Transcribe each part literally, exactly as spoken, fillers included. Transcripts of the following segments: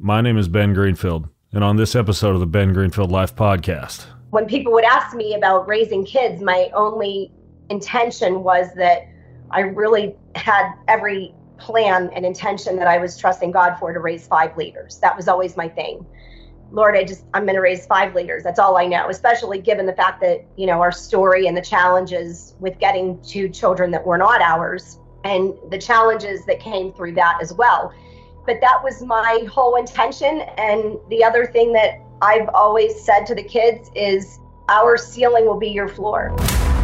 My name is Ben Greenfield, and on this episode of the Ben Greenfield Life Podcast. When people would ask me about raising kids, my only intention was that I really had every plan and intention that I was trusting God for to raise five leaders. That was always my thing. Lord, I just, I'm going to raise five leaders. That's all I know, especially given the fact that, you know, our story and the challenges with getting two children that were not ours and the challenges that came through that as well. But that was my whole intention. And the other thing that I've always said to the kids is our ceiling will be your floor.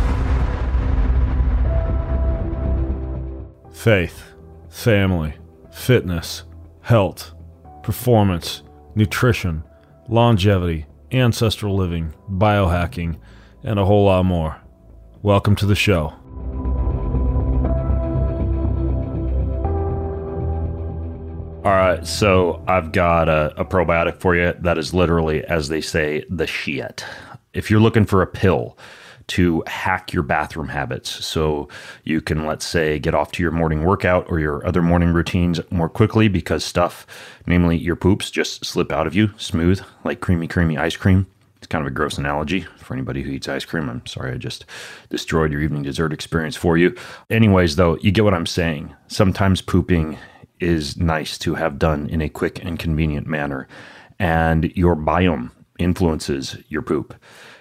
Faith, family, fitness, health, performance, nutrition, longevity, ancestral living, biohacking, and a whole lot more. Welcome to the show. All right, so I've got a, a probiotic for you that is literally, as they say, the shit. If you're looking for a pill to hack your bathroom habits so you can, let's say, get off to your morning workout or your other morning routines more quickly because stuff, namely your poops, just slip out of you smooth like creamy, creamy ice cream. It's kind of a gross analogy for anybody who eats ice cream. I'm sorry, I just destroyed your evening dessert experience for you. Anyways, though, you get what I'm saying. Sometimes pooping is nice to have done in a quick and convenient manner, and your biome influences your poop.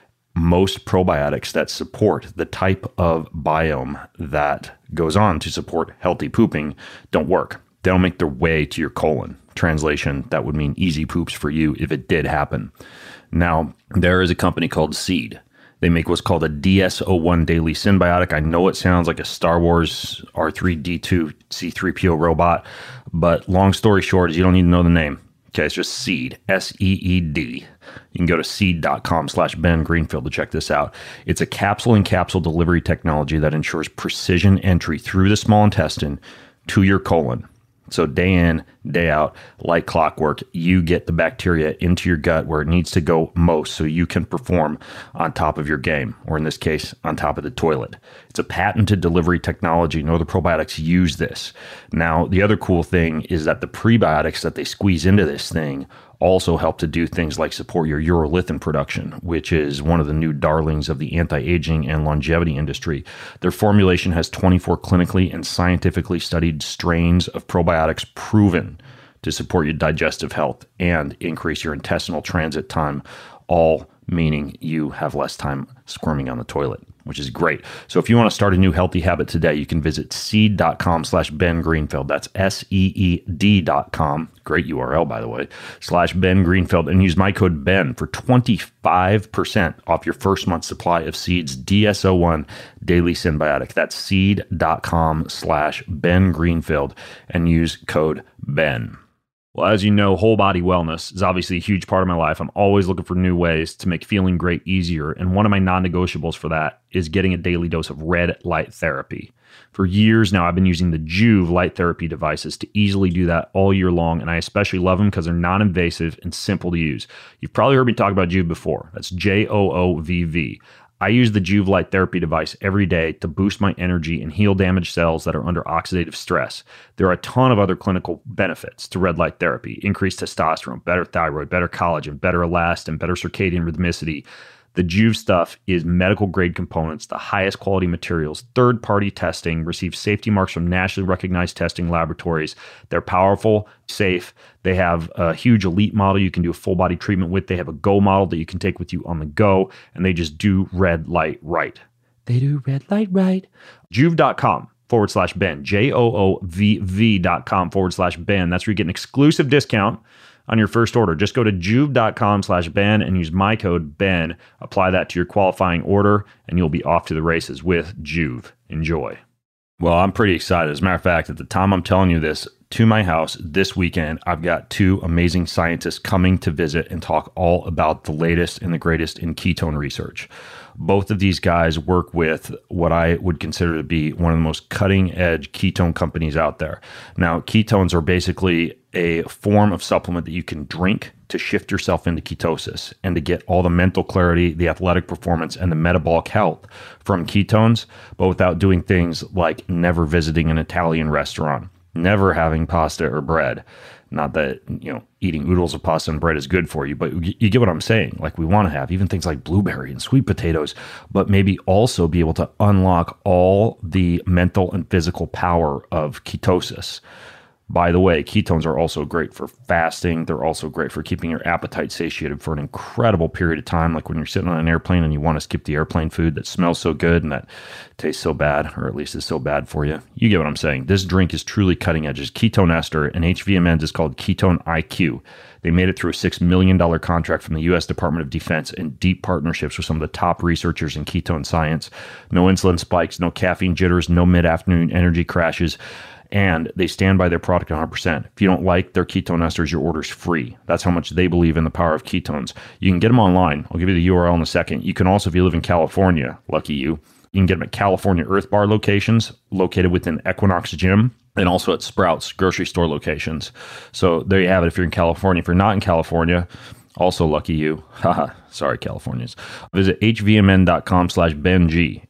Most probiotics that support the type of biome that goes on to support healthy pooping don't work. They don't make their way to your colon. Translation, that would mean easy poops for you if it did happen. Now, there is a company called Seed. They make what's called a D S O one Daily Synbiotic. I know it sounds like a Star Wars R three D two C three P O robot, but long story short is you don't need to know the name. Okay, it's just Seed, S E E D. You can go to seed.com slash Ben Greenfield to check this out. It's a capsule-in-capsule delivery technology that ensures precision entry through the small intestine to your colon. So day in, day out, like clockwork, you get the bacteria into your gut where it needs to go most so you can perform on top of your game, or in this case, on top of the toilet. It's a patented delivery technology. No other probiotics use this. Now, the other cool thing is that the prebiotics that they squeeze into this thing also help to do things like support your urolithin production, which is one of the new darlings of the anti-aging and longevity industry. Their formulation has twenty-four clinically and scientifically studied strains of probiotics proven to support your digestive health and increase your intestinal transit time, all meaning you have less time squirming on the toilet, which is great. So if you want to start a new healthy habit today, you can visit seed.com slash Ben Greenfield. That's S E E D dot com. Great U R L, by the way, slash Ben Greenfield, and use my code Ben for twenty-five percent off your first month's supply of Seed's D S O one Daily Synbiotic. That's seed.com slash Ben Greenfield and use code Ben. Well, as you know, whole body wellness is obviously a huge part of my life. I'm always looking for new ways to make feeling great easier. And one of my non-negotiables for that is getting a daily dose of red light therapy. For years now, I've been using the Joovv light therapy devices to easily do that all year long. And I especially love them because they're non-invasive and simple to use. You've probably heard me talk about Joovv before. That's J O O V V. I use the Joovv light therapy device every day to boost my energy and heal damaged cells that are under oxidative stress. There are a ton of other clinical benefits to red light therapy: increased testosterone, better thyroid, better collagen, better elastin, better circadian rhythmicity. The Joovv stuff is medical grade components, the highest quality materials, third party testing, receive safety marks from nationally recognized testing laboratories. They're powerful, safe. They have a huge elite model you can do a full body treatment with. They have a go model that you can take with you on the go, and they just do red light right. They do red light right. Joovv.com forward slash Ben, J O O V V dot com forward slash Ben. That's where you get an exclusive discount on your first order. Just go to joovv.com slash Ben and use my code Ben. Apply that to your qualifying order, and you'll be off to the races with Joovv. Enjoy. Well, I'm pretty excited. As a matter of fact, at the time I'm telling you this, to my house this weekend, I've got two amazing scientists coming to visit and talk all about the latest and the greatest in ketone research. Both of these guys work with what I would consider to be one of the most cutting edge ketone companies out there. Now, ketones are basically a form of supplement that you can drink to shift yourself into ketosis and to get all the mental clarity, the athletic performance, and the metabolic health from ketones, but without doing things like never visiting an Italian restaurant, never having pasta or bread, Not that, you know, eating oodles of pasta and bread is good for you, but you, you get what I'm saying. Like we want to have even things like blueberry and sweet potatoes, but maybe also be able to unlock all the mental and physical power of ketosis. By the way, ketones are also great for fasting. They're also great for keeping your appetite satiated for an incredible period of time, like when you're sitting on an airplane and you want to skip the airplane food that smells so good and that tastes so bad, or at least is so bad for you. You get what I'm saying. This drink is truly cutting edge. It's ketone ester, and H V M N's is called Ketone I Q. They made it through a six million dollars contract from the U S Department of Defense and deep partnerships with some of the top researchers in ketone science. No insulin spikes, no caffeine jitters, no mid-afternoon energy crashes. And they stand by their product one hundred percent. If you don't like their ketone esters, your order's free. That's how much they believe in the power of ketones. You can get them online. I'll give you the U R L in a second. You can also, if you live in California, lucky you, you can get them at California Earth Bar locations located within Equinox Gym, and also at Sprouts grocery store locations. So there you have it if you're in California. If you're not in California, also lucky you. Haha, sorry, Californians. Visit hvmn.com slash beng,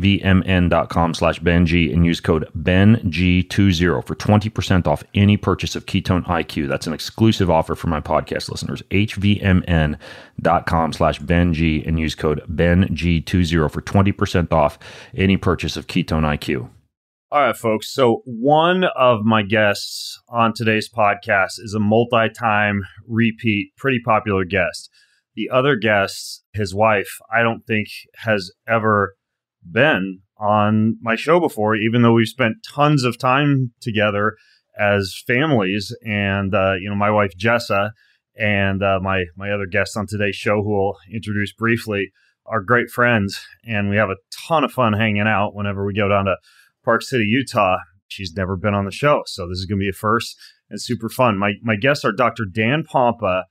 hvmn.com slash beng, and use code ben g twenty for twenty percent off any purchase of Ketone I Q. That's an exclusive offer for my podcast listeners. hvmn.com slash beng and use code ben g twenty for twenty percent off any purchase of Ketone I Q. All right, folks. So one of my guests on today's podcast is a multi-time repeat, pretty popular guest. The other guest, his wife, I don't think has ever been on my show before, even though we've spent tons of time together as families. And, uh, you know, my wife, Jessa, and uh, my, my other guest on today's show, who I'll introduce briefly, are great friends. And we have a ton of fun hanging out whenever we go down to Park City, Utah. She's never been on the show, so this is going to be a first and super fun. My my guests are Doctor Dan Pompa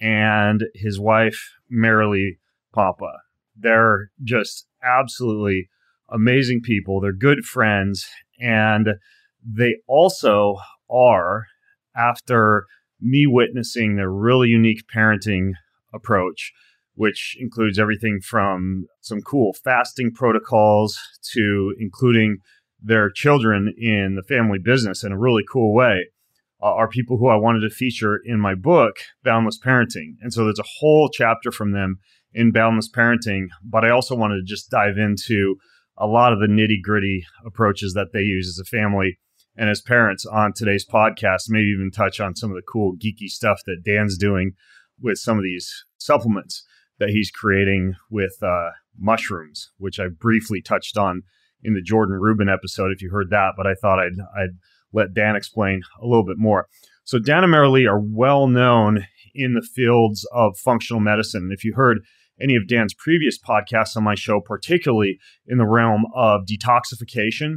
and his wife, Marilee Pompa. They're just absolutely amazing people. They're good friends, and they also are, after me witnessing their really unique parenting approach, which includes everything from some cool fasting protocols to including their children in the family business in a really cool way, uh, are people who I wanted to feature in my book, Boundless Parenting. And so there's a whole chapter from them in Boundless Parenting, but I also wanted to just dive into a lot of the nitty gritty approaches that they use as a family and as parents on today's podcast, maybe even touch on some of the cool geeky stuff that Dan's doing with some of these supplements that he's creating with uh, mushrooms, which I briefly touched on in the Jordan Rubin episode, if you heard that, but I thought I'd, I'd let Dan explain a little bit more. So Dan and Marilee are well known in the fields of functional medicine. If you heard any of Dan's previous podcasts on my show, particularly in the realm of detoxification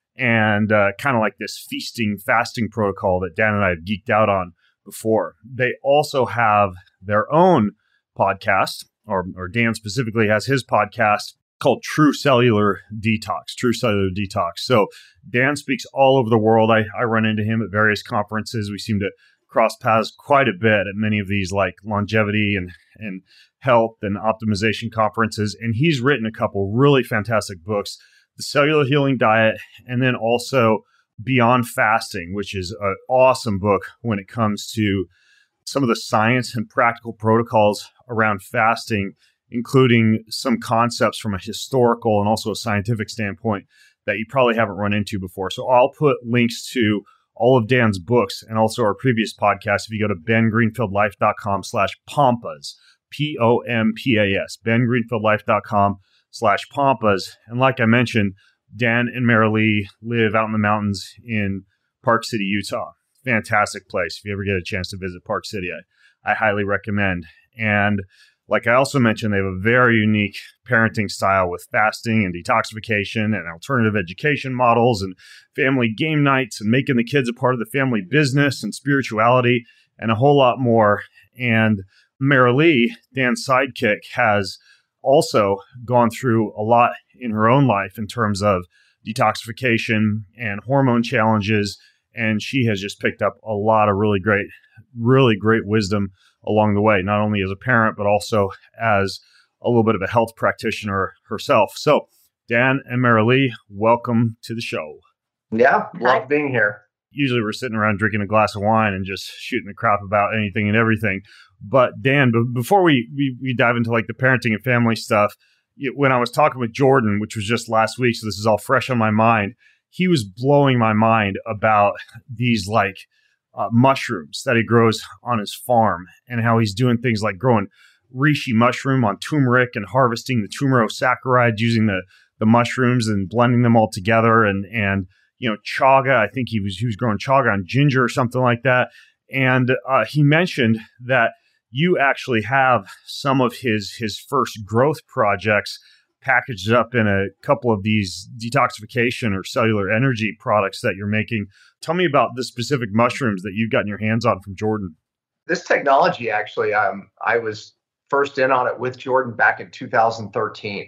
and uh, kind of like this feasting, fasting protocol that Dan and I have geeked out on before, they also have their own podcast, or, or Dan specifically has his podcast called True Cellular Detox, True Cellular Detox. So Dan speaks all over the world. I, I run into him at various conferences. We seem to cross paths quite a bit at many of these like longevity and, and health and optimization conferences. And he's written a couple really fantastic books, The Cellular Healing Diet, and then also Beyond Fasting, which is an awesome book when it comes to some of the science and practical protocols around fasting, including some concepts from a historical and also a scientific standpoint that you probably haven't run into before. So I'll put links to all of Dan's books and also our previous podcast if you go to bengreenfieldlife.com slash pompas, P O M P A S, bengreenfieldlife.com slash pompas. And like I mentioned, Dan and Marilee live out in the mountains in Park City, Utah. Fantastic place. If you ever get a chance to visit Park City, I, I highly recommend. And like I also mentioned, they have a very unique parenting style with fasting and detoxification and alternative education models and family game nights and making the kids a part of the family business and spirituality and a whole lot more. And Marilee, Dan's sidekick, has also gone through a lot in her own life in terms of detoxification and hormone challenges. And she has just picked up a lot of really great, really great wisdom along the way, not only as a parent, but also as a little bit of a health practitioner herself. So Dan and Marilee, welcome to the show. Yeah, love being here. Usually we're sitting around drinking a glass of wine and just shooting the crap about anything and everything. But Dan, b- before we, we we dive into like the parenting and family stuff, it, when I was talking with Jordan, which was just last week, so this is all fresh on my mind, he was blowing my mind about these like uh, mushrooms that he grows on his farm and how he's doing things like growing reishi mushroom on turmeric and harvesting the tumerosaccharide using the the mushrooms and blending them all together, and and you know chaga. I think he was he was growing chaga on ginger or something like that. And uh, he mentioned that you actually have some of his his first growth projects packaged up in a couple of these detoxification or cellular energy products that you're making. Tell me about the specific mushrooms that you've gotten your hands on from Jordan. This technology, actually, um, I was first in on it with Jordan back in two thousand thirteen.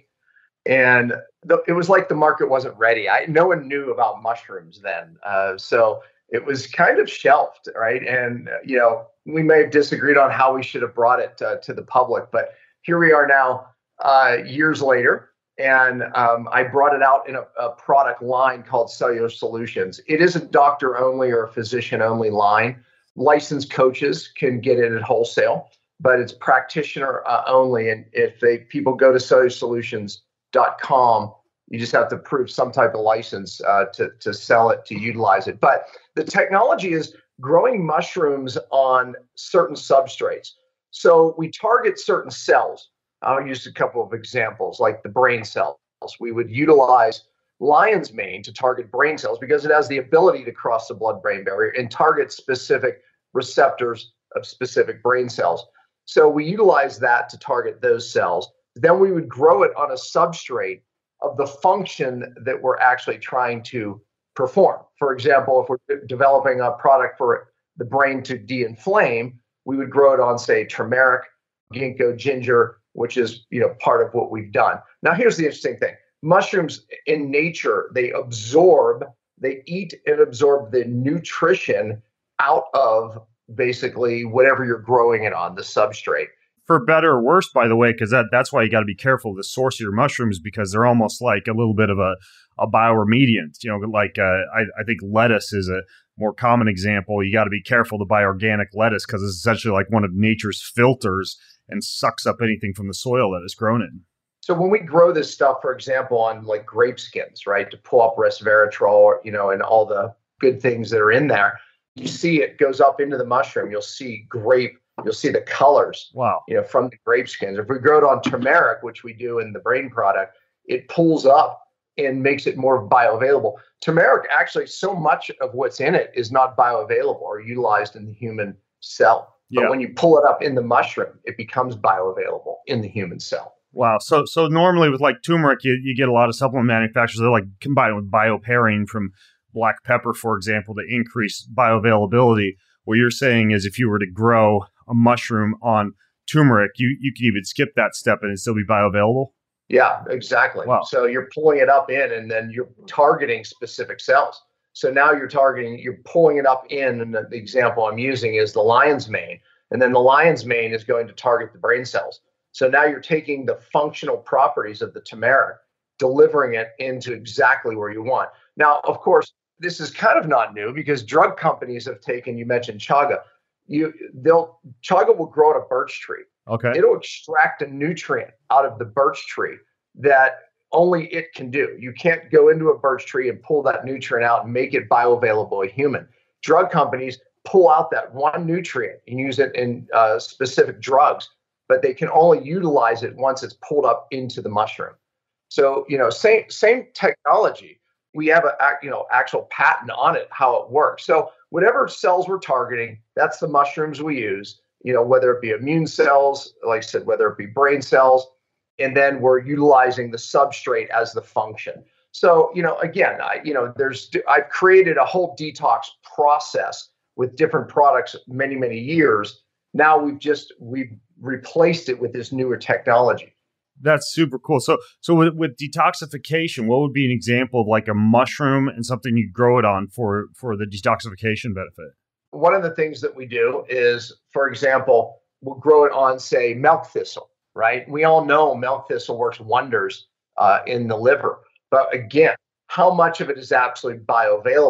And the, it was like the market wasn't ready. I, no one knew about mushrooms then. Uh, so it was kind of shelved, right? And, uh, you know, we may have disagreed on how we should have brought it uh, to the public, but here we are now, uh, years later. And um, I brought it out in a, a product line called Cellular Solutions. It is a doctor only or a physician only line. Licensed coaches can get it at wholesale, but it's practitioner uh, only. And if they people go to cellular solutions dot com, you just have to prove some type of license uh, to, to sell it, to utilize it. But the technology is growing mushrooms on certain substrates. So we target certain cells. I'll use a couple of examples, like the brain cells. We would utilize lion's mane to target brain cells because it has the ability to cross the blood-brain barrier and target specific receptors of specific brain cells. So we utilize that to target those cells. Then we would grow it on a substrate of the function that we're actually trying to perform. For example, if we're developing a product for the brain to de-inflame, we would grow it on, say, turmeric, ginkgo, ginger, which is, you know, part of what we've done. Now, here's the interesting thing. Mushrooms in nature, they absorb, they eat and absorb the nutrition out of basically whatever you're growing it on, the substrate. For better or worse, by the way, because that, that's why you got to be careful of the source of your mushrooms, because they're almost like a little bit of a, a bioremediant. You know, like uh, I, I think lettuce is a more common example. You got to be careful to buy organic lettuce because it's essentially like one of nature's filters and sucks up anything from the soil that it's grown in. So when we grow this stuff, for example, on like grape skins, right, to pull up resveratrol, you know, and all the good things that are in there, you see it goes up into the mushroom. You'll see grape. You'll see the colors, wow, you know, from the grape skins. If we grow it on turmeric, which we do in the brain product, it pulls up and makes it more bioavailable. Turmeric, actually, so much of what's in it is not bioavailable or utilized in the human cell. But yeah. when you pull it up in the mushroom, it becomes bioavailable in the human cell. Wow. So so normally with like turmeric, you, you get a lot of supplement manufacturers that like combine it with bioperine from black pepper, for example, to increase bioavailability. What you're saying is if you were to grow a mushroom on turmeric, you, you could even skip that step and it'd still be bioavailable? Yeah, exactly. Wow. So you're pulling it up in and then you're targeting specific cells. So now you're targeting, you're pulling it up in, and the, the example I'm using is the lion's mane. And then the lion's mane is going to target the brain cells. So now you're taking the functional properties of the turmeric, delivering it into exactly where you want. Now, of course, this is kind of not new because drug companies have taken, you mentioned chaga. You they'll chaga will grow on a birch tree. Okay. It'll extract a nutrient out of the birch tree that only it can do. You can't go into a birch tree and pull that nutrient out and make it bioavailable a human. Drug companies pull out that one nutrient and use it in uh, specific drugs, but they can only utilize it once it's pulled up into the mushroom. So, you know, same same technology. We have a you know actual patent on it, how it works. So whatever cells we're targeting, that's the mushrooms we use, you know, whether it be immune cells, like I said, whether it be brain cells, and then we're utilizing the substrate as the function. So, you know, again, I, you know, there's, I've created a whole detox process with different products many, many years. Now we've just, we've replaced it with this newer technology. That's super cool. So, so with, with detoxification, what would be an example of like a mushroom and something you grow it on for, for the detoxification benefit? One of the things that we do is, for example, we'll grow it on, say, milk thistle, right? We all know milk thistle works wonders uh, in the liver. But again, how much of it is absolutely bioavailable?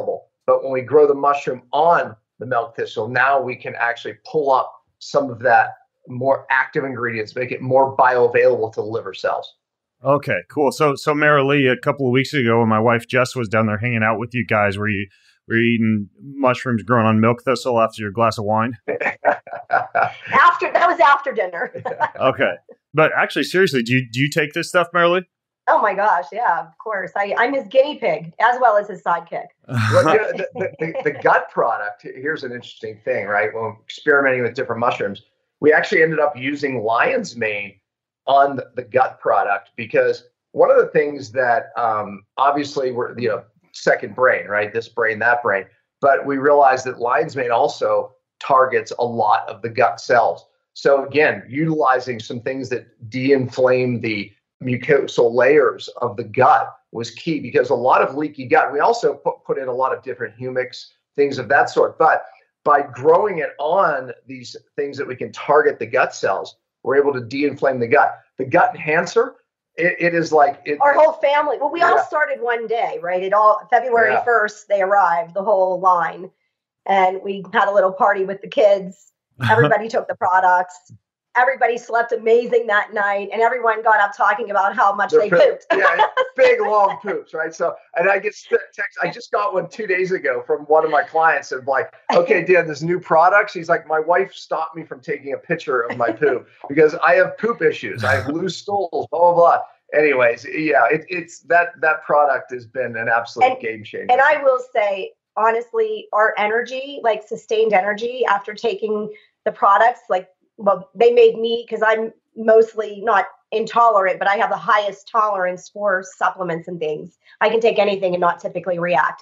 But when we grow the mushroom on the milk thistle, now we can actually pull up some of that more active ingredients, make it more bioavailable to the liver cells. Okay, cool. So, so Marilee, a couple of weeks ago, when my wife Jess was down there hanging out with you guys, were you were you eating mushrooms grown on milk thistle after your glass of wine? After that was after dinner. Okay, but actually, seriously, do you do you take this stuff, Marilee? Oh my gosh, yeah, of course. I, I'm his guinea pig as well as his sidekick. Well, you know, the, the, the, the gut product, here's an interesting thing, right? When experimenting with different mushrooms, we actually ended up using lion's mane on the, the gut product because one of the things that um, obviously we're, you know, second brain, right? This brain, that brain. But we realized that lion's mane also targets a lot of the gut cells. So again, utilizing some things that de-inflame the mucosal layers of the gut was key because a lot of leaky gut, we also put, put in a lot of different humics, things of that sort. But by growing it on these things that we can target the gut cells, we're able to de-inflame the gut. The gut enhancer, it, it is like it, our whole family. Well, we yeah. all started one day, right? It all February first, they arrived, the whole line, and we had a little party with the kids. Everybody took the products. Everybody slept amazing that night, and everyone got up talking about how much They're they poop. pooped. Yeah, big long poops, right? So, and I get text. I just got one two days ago from one of my clients, and like, okay, Dan, this new product. She's like, my wife stopped me from taking a picture of my poop because I have poop issues. I have loose stools, blah blah blah. Anyways, yeah, it, it's that that product has been an absolute and, game changer. And I will say, honestly, our energy, like sustained energy after taking the products, like. Well, they made me, because I'm mostly not intolerant, but I have the highest tolerance for supplements and things. I can take anything and not typically react.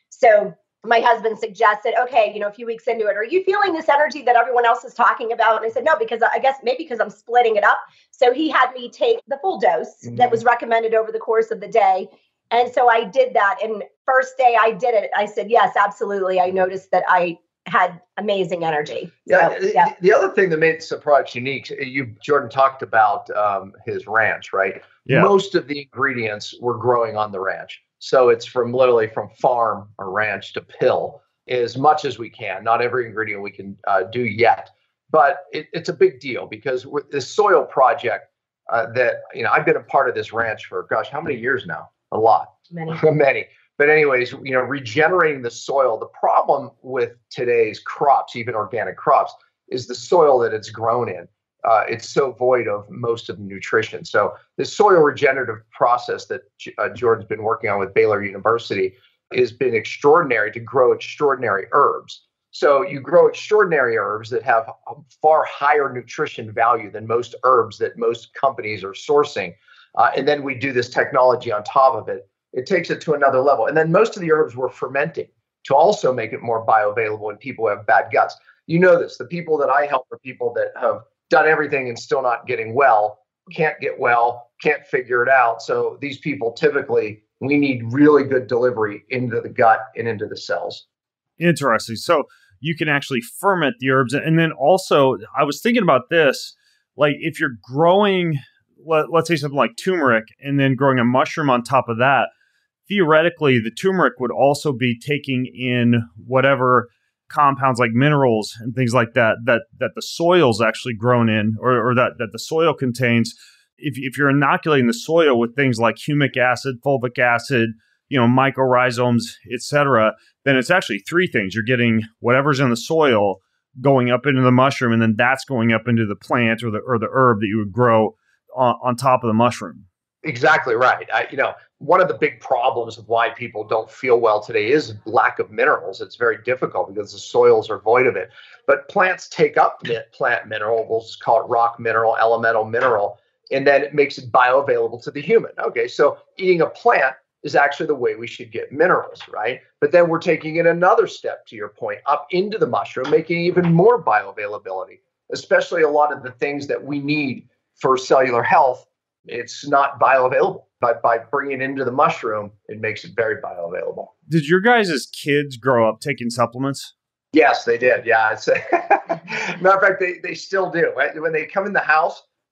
So my husband suggested, okay, you know, a few weeks into it, are you feeling this energy that everyone else is talking about? And I said, no, because I guess maybe because I'm splitting it up. So he had me take the full dose mm-hmm. that was recommended over the course of the day. And so I did that. And first day I did it, I said, yes, absolutely. I noticed that I had amazing energy. Yeah, so, yeah. The, the other thing that made the product unique, you Jordan talked about um, his ranch, right? Yeah. Most of the ingredients were growing on the ranch. So it's from literally from farm or ranch to pill as much as we can. Not every ingredient we can uh, do yet, but it, it's a big deal because with this soil project uh, that, you know, I've been a part of this ranch for, gosh, how many years now? A lot. Many. Many. But anyways, you know, regenerating the soil, the problem with today's crops, even organic crops, is the soil that it's grown in. Uh, it's so void of most of the nutrition. So the soil regenerative process that uh, Jordan's been working on with Baylor University has been extraordinary to grow extraordinary herbs. So you grow extraordinary herbs that have a far higher nutrition value than most herbs that most companies are sourcing. Uh, and then we do this technology on top of it. It takes it to another level. And then most of the herbs we're fermenting to also make it more bioavailable in people who have bad guts. You know this, the people that I help are people that have done everything and still not getting well, can't get well, can't figure it out. So these people typically, we need really good delivery into the gut and into the cells. Interesting. So you can actually ferment the herbs. And then also, I was thinking about this, like if you're growing, let, let's say something like turmeric, and then growing a mushroom on top of that, theoretically, the turmeric would also be taking in whatever compounds like minerals and things like that that that the soil's actually grown in, or, or that, that the soil contains. If, if you're inoculating the soil with things like humic acid, fulvic acid, you know, mycorrhizomes, et cetera, then it's actually three things. You're getting whatever's in the soil going up into the mushroom, and then that's going up into the plant or the or the herb that you would grow on, on top of the mushroom. Exactly right. I, you know, one of the big problems of why people don't feel well today is lack of minerals. It's very difficult because the soils are void of it. But plants take up plant mineral, we'll just call it rock mineral, elemental mineral, and then it makes it bioavailable to the human. Okay, so eating a plant is actually the way we should get minerals, right? But then we're taking it another step, to your point, up into the mushroom, making even more bioavailability, especially a lot of the things that we need for cellular health. It's not bioavailable, but by bringing it into the mushroom, it makes it very bioavailable. Did your guys as kids grow up taking supplements? Yes, they did. Yeah. It's matter of fact, they, they still do. When they come in the house,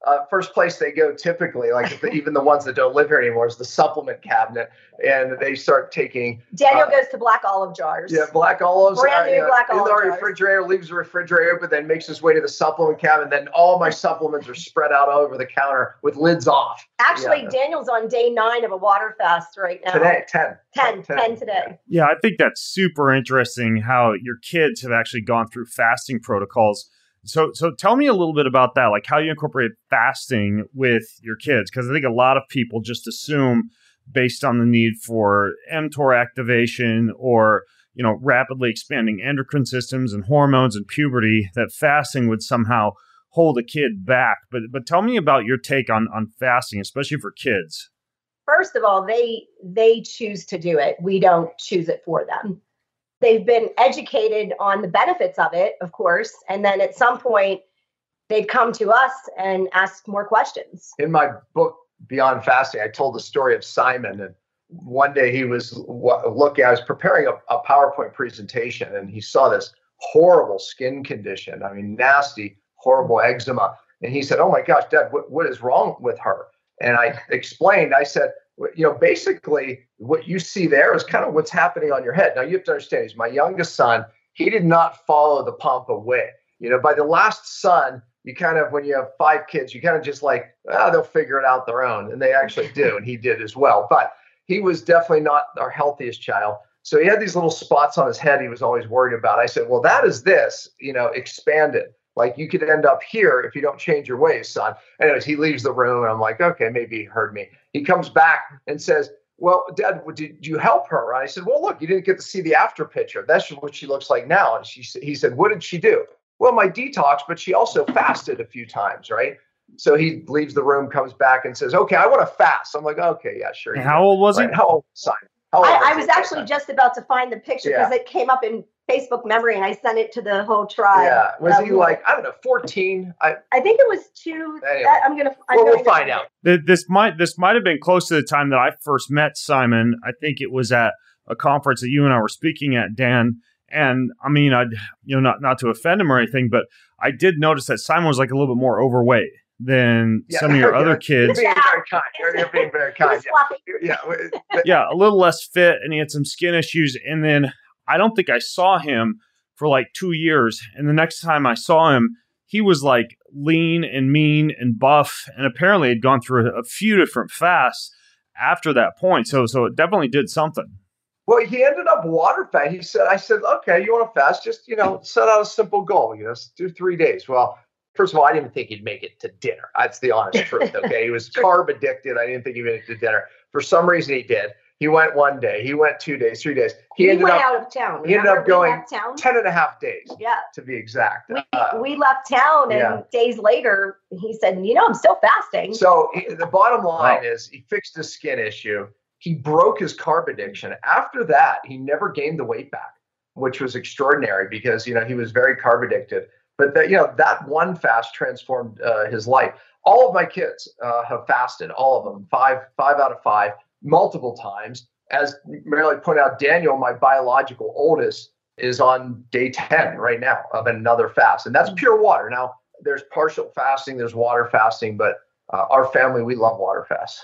uh, first place they go typically, like if the, even the ones that don't live here anymore, is the supplement cabinet, and they start taking. Daniel uh, goes to black olive jars. Yeah, black olives. Brand uh, new you know, black in olive the jars. refrigerator, leaves the refrigerator open, then makes his way to the supplement cabinet. Then all my supplements are spread out all over the counter with lids off. Actually, Yeah. Daniel's on day nine of a water fast right now. Today, ten. ten, ten today. Yeah, I think that's super interesting how your kids have actually gone through fasting protocols. So, so tell me a little bit about that, like how you incorporate fasting with your kids, because I think a lot of people just assume, based on the need for mTOR activation or you know rapidly expanding endocrine systems and hormones and puberty, that fasting would somehow hold a kid back. But, but tell me about your take on on fasting, especially for kids. First of all, they they choose to do it. We don't choose it for them. They've been educated on the benefits of it, of course, and then at some point they've come to us and asked more questions. In my book, Beyond Fasting, I told the story of Simon, and one day he was looking, I was preparing a, a PowerPoint presentation, and he saw this horrible skin condition. I mean, nasty, horrible eczema. And he said, "Oh my gosh, Dad, what, what is wrong with her?" And I explained, I said, you know, basically what you see there is kind of what's happening on your head. Now you have to understand, he's my youngest son. He did not follow the pump away. You know, by the last son, you kind of, when you have five kids, you kind of just like, ah, they'll figure it out their own. And they actually do. And he did as well. But he was definitely not our healthiest child. So he had these little spots on his head he was always worried about. I said, well, that is this, you know, expanded. Like you could end up here if you don't change your ways, son. Anyways, he leaves the room and I'm like, okay, maybe he heard me. He comes back and says, well, Dad, did you help her? And I said, well, look, you didn't get to see the after picture. That's what she looks like now. And she, he said, what did she do? Well, my detox, but she also fasted a few times, right? So he leaves the room, comes back and says, okay, I want to fast. I'm like, okay, yeah, sure. And how old was right. he? How old was Simon? How old I, I he was at that actually time? just about to find the picture because Yeah. it came up in Facebook memory and I sent it to the whole tribe. Yeah. Was Um, he like, I don't know, fourteen? I, I think it was two. Anyway. that, I'm gonna. I'm well, going we'll to find out. Th- This might this might have been close to the time that I first met Simon. I think it was at a conference that you and I were speaking at, Dan. And I mean, I you know not not to offend him or anything, but I did notice that Simon was like a little bit more overweight than Yeah. some of your Yeah. other You're kids. being very kind. You're, you're being very He was kind. fluffy. Yeah. yeah. Yeah, a little less fit, and he had some skin issues. And then I don't think I saw him for like two years. And the next time I saw him, he was like lean and mean and buff, and apparently had gone through a, a few different fasts after that point. So, so it definitely did something. Well, he ended up water fast. He said, I said, okay, you want to fast? Just, you know, set out a simple goal, you know, do three days. Well, first of all, I didn't think he'd make it to dinner. That's the honest truth. Okay. He was carb addicted. I didn't think he'd make it to dinner. For some reason he did. He went one day, he went two days, three days. He We ended went up out of town. he ended Remember? up We going left town. ten and a half days Yeah. to be exact. We, Uh, we left town and yeah. days later he said, you know, I'm still fasting. So he, the bottom line Wow. is he fixed his skin issue. He broke his carb addiction. After that, he never gained the weight back, which was extraordinary because, you know, he was very carb addicted. But that, you know, that one fast transformed uh, his life. All of my kids uh, have fasted, all of them, five, five out of five, multiple times. As Marilyn pointed out, Daniel, my biological oldest, is on day ten right now of another fast. And that's pure water. Now, there's partial fasting, there's water fasting, but uh, our family, we love water fasts.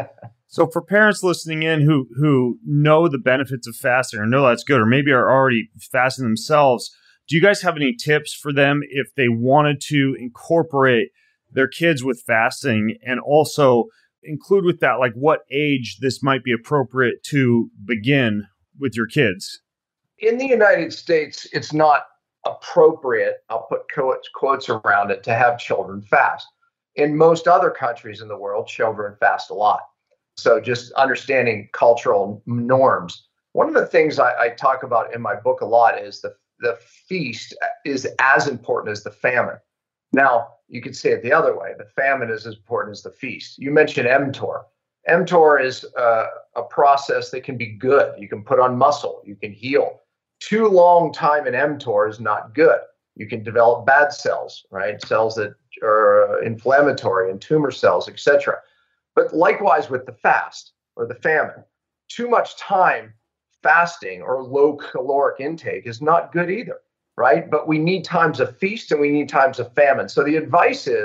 So for parents listening in who who know the benefits of fasting or know that's good, or maybe are already fasting themselves, do you guys have any tips for them if they wanted to incorporate their kids with fasting, and also include with that, like what age this might be appropriate to begin with your kids? In the United States, it's not appropriate, I'll put quotes, quotes around it, to have children fast. In most other countries in the world, children fast a lot. So just understanding cultural norms. One of the things I, I talk about in my book a lot is the, the feast is as important as the famine. Now, you could say it the other way. The famine is as important as the feast. You mentioned mTOR. mTOR is uh, a process that can be good. You can put on muscle. You can heal. Too long time in mTOR is not good. You can develop bad cells, right? Cells that are inflammatory and tumor cells, et cetera. But likewise with the fast or the famine, too much time fasting or low caloric intake is not good either, right? But we need times of feast and we need times of famine. So the advice is,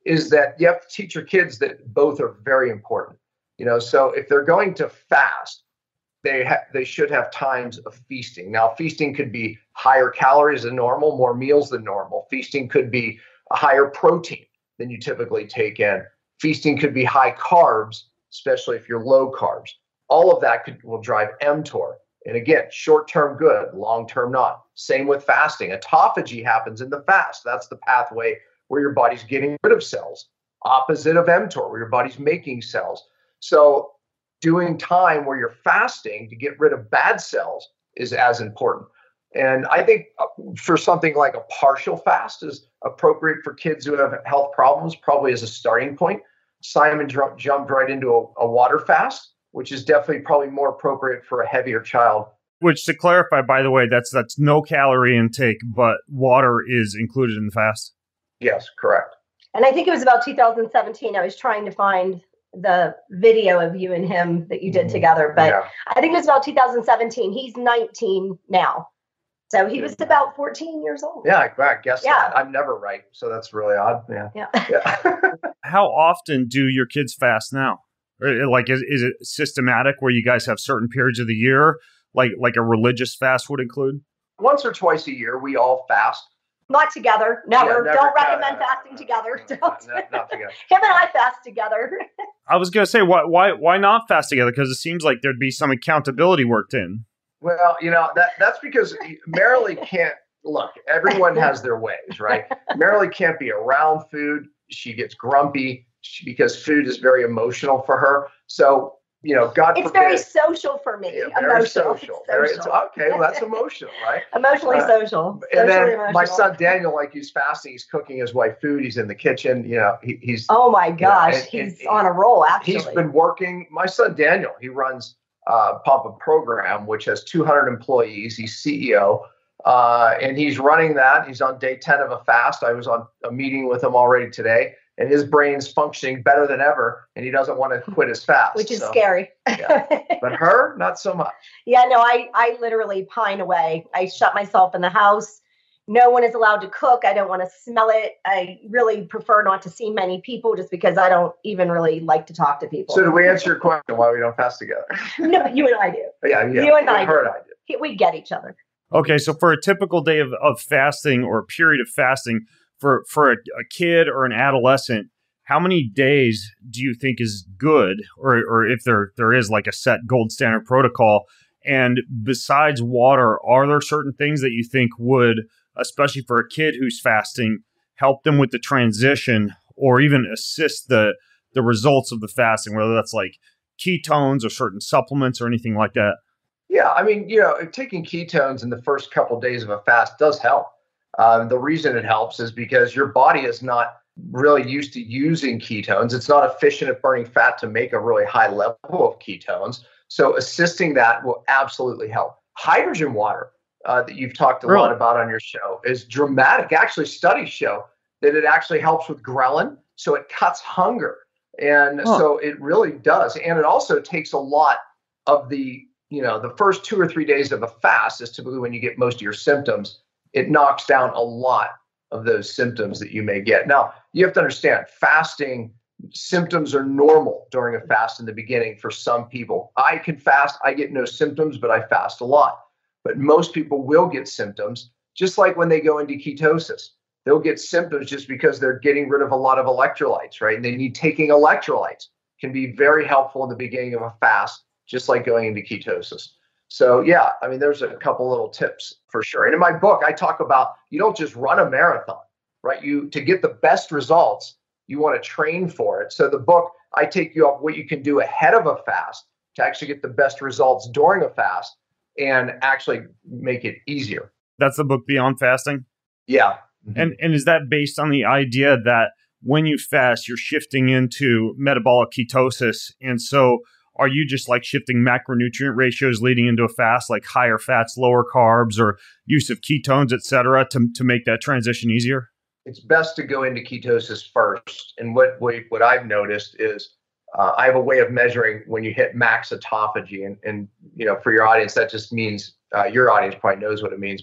is that you have to teach your kids that both are very important. You know, so if they're going to fast, they ha- they should have times of feasting. Now, feasting could be higher calories than normal, more meals than normal. Feasting could be a higher protein than you typically take in. Feasting could be high carbs, especially if you're low carbs. All of that could will drive mTOR. And again, short-term good, long-term not. Same with fasting. Autophagy happens in the fast. That's the pathway where your body's getting rid of cells. Opposite of mTOR, where your body's making cells. So doing time where you're fasting to get rid of bad cells is as important. And I think for something like a partial fast is appropriate for kids who have health problems, probably as a starting point. Simon dr- jumped right into a, a water fast, which is definitely probably more appropriate for a heavier child. Which, to clarify, by the way, that's that's no calorie intake, but water is included in the fast. Yes, correct. And I think it was about two thousand seventeen. I was trying to find the video of you and him that you did together, but yeah. I think it was about two thousand seventeen. He's nineteen now. So he was about fourteen years old. Yeah, I guess yeah. that. I'm never right. So that's really odd. Yeah. Yeah. yeah. How often do your kids fast now? Or, like, is, is it systematic where you guys have certain periods of the year, like like a religious fast would include? Once or twice a year, we all fast. Not together. Never. Yeah, never Don't no, recommend no, no, fasting no, together. No, Don't. no, not together. Him and I fast together. I was going to say, why, why, why not fast together? Because it seems like there'd be some accountability worked in. Well, you know, that that's because Marilee can't, look, everyone has their ways, right? Marilee can't be around food. She gets grumpy she, because food is very emotional for her. So, you know, God It's forbid, very social for me. Yeah, very emotional. social. It's Very, social. it's, okay, well, that's emotional, right? Emotionally Uh, social. And then Socially my emotional. son Daniel, like he's fasting, he's cooking his wife food. He's in the kitchen. You know, he, he's Oh my gosh, and- he's and- on a roll, actually. he's been working. My son Daniel, he runs uh, Pump Up Program, which has two hundred employees. He's C E O, uh, and he's running that. He's on day ten of a fast. I was on a meeting with him already today, and his brain's functioning better than ever, and he doesn't want to quit his fast. Which is so, scary. yeah. But her, not so much. Yeah, no, I, I literally pine away. I shut myself in the house. No one is allowed to cook. I don't want to smell it. I really prefer not to see many people just because I don't even really like to talk to people. So, did we answer your question why we don't fast together? No, you and I do. Yeah, yeah. You and I Her do. and I do. We get each other. Okay, so for a typical day of, of fasting or a period of fasting for, for a, a kid or an adolescent, how many days do you think is good, or or if there there is like a set gold standard protocol? And besides water, are there certain things that you think would, especially for a kid who's fasting, help them with the transition or even assist the the results of the fasting, whether that's like ketones or certain supplements or anything like that? Yeah, I mean, you know, taking ketones in the first couple of days of a fast does help. Um, the reason it helps is because your body is not really used to using ketones. It's not efficient at burning fat to make a really high level of ketones. So assisting that will absolutely help. Hydrogen water uh, that you've talked a Really? lot about on your show is dramatic. Actually, studies show that it actually helps with ghrelin, so it cuts hunger. And Huh. so it really does. And it also takes a lot of the, you know, the first two or three days of a fast is typically when you get most of your symptoms. It knocks down a lot of those symptoms that you may get. Now, you have to understand, fasting symptoms are normal during a fast in the beginning for some people. I can fast, I get no symptoms, but I fast a lot. But most people will get symptoms, just like when they go into ketosis. They'll get symptoms just because they're getting rid of a lot of electrolytes, right? And they need taking electrolytes. Can be very helpful in the beginning of a fast, just like going into ketosis. So yeah, I mean, there's a couple little tips for sure. And in my book, I talk about, you don't just run a marathon, right? You, to get the best results, you want to train for it. So the book, I take you up what you can do ahead of a fast to actually get the best results during a fast and actually make it easier. That's the book Beyond Fasting. Yeah. And and is that based on the idea that when you fast, you're shifting into metabolic ketosis? And so are you just like shifting macronutrient ratios leading into a fast, like higher fats, lower carbs, or use of ketones, et cetera, to, to make that transition easier? It's best to go into ketosis first. And what we, what I've noticed is uh, I have a way of measuring when you hit max autophagy. And, and you know, for your audience, that just means uh, your audience probably knows what it means. But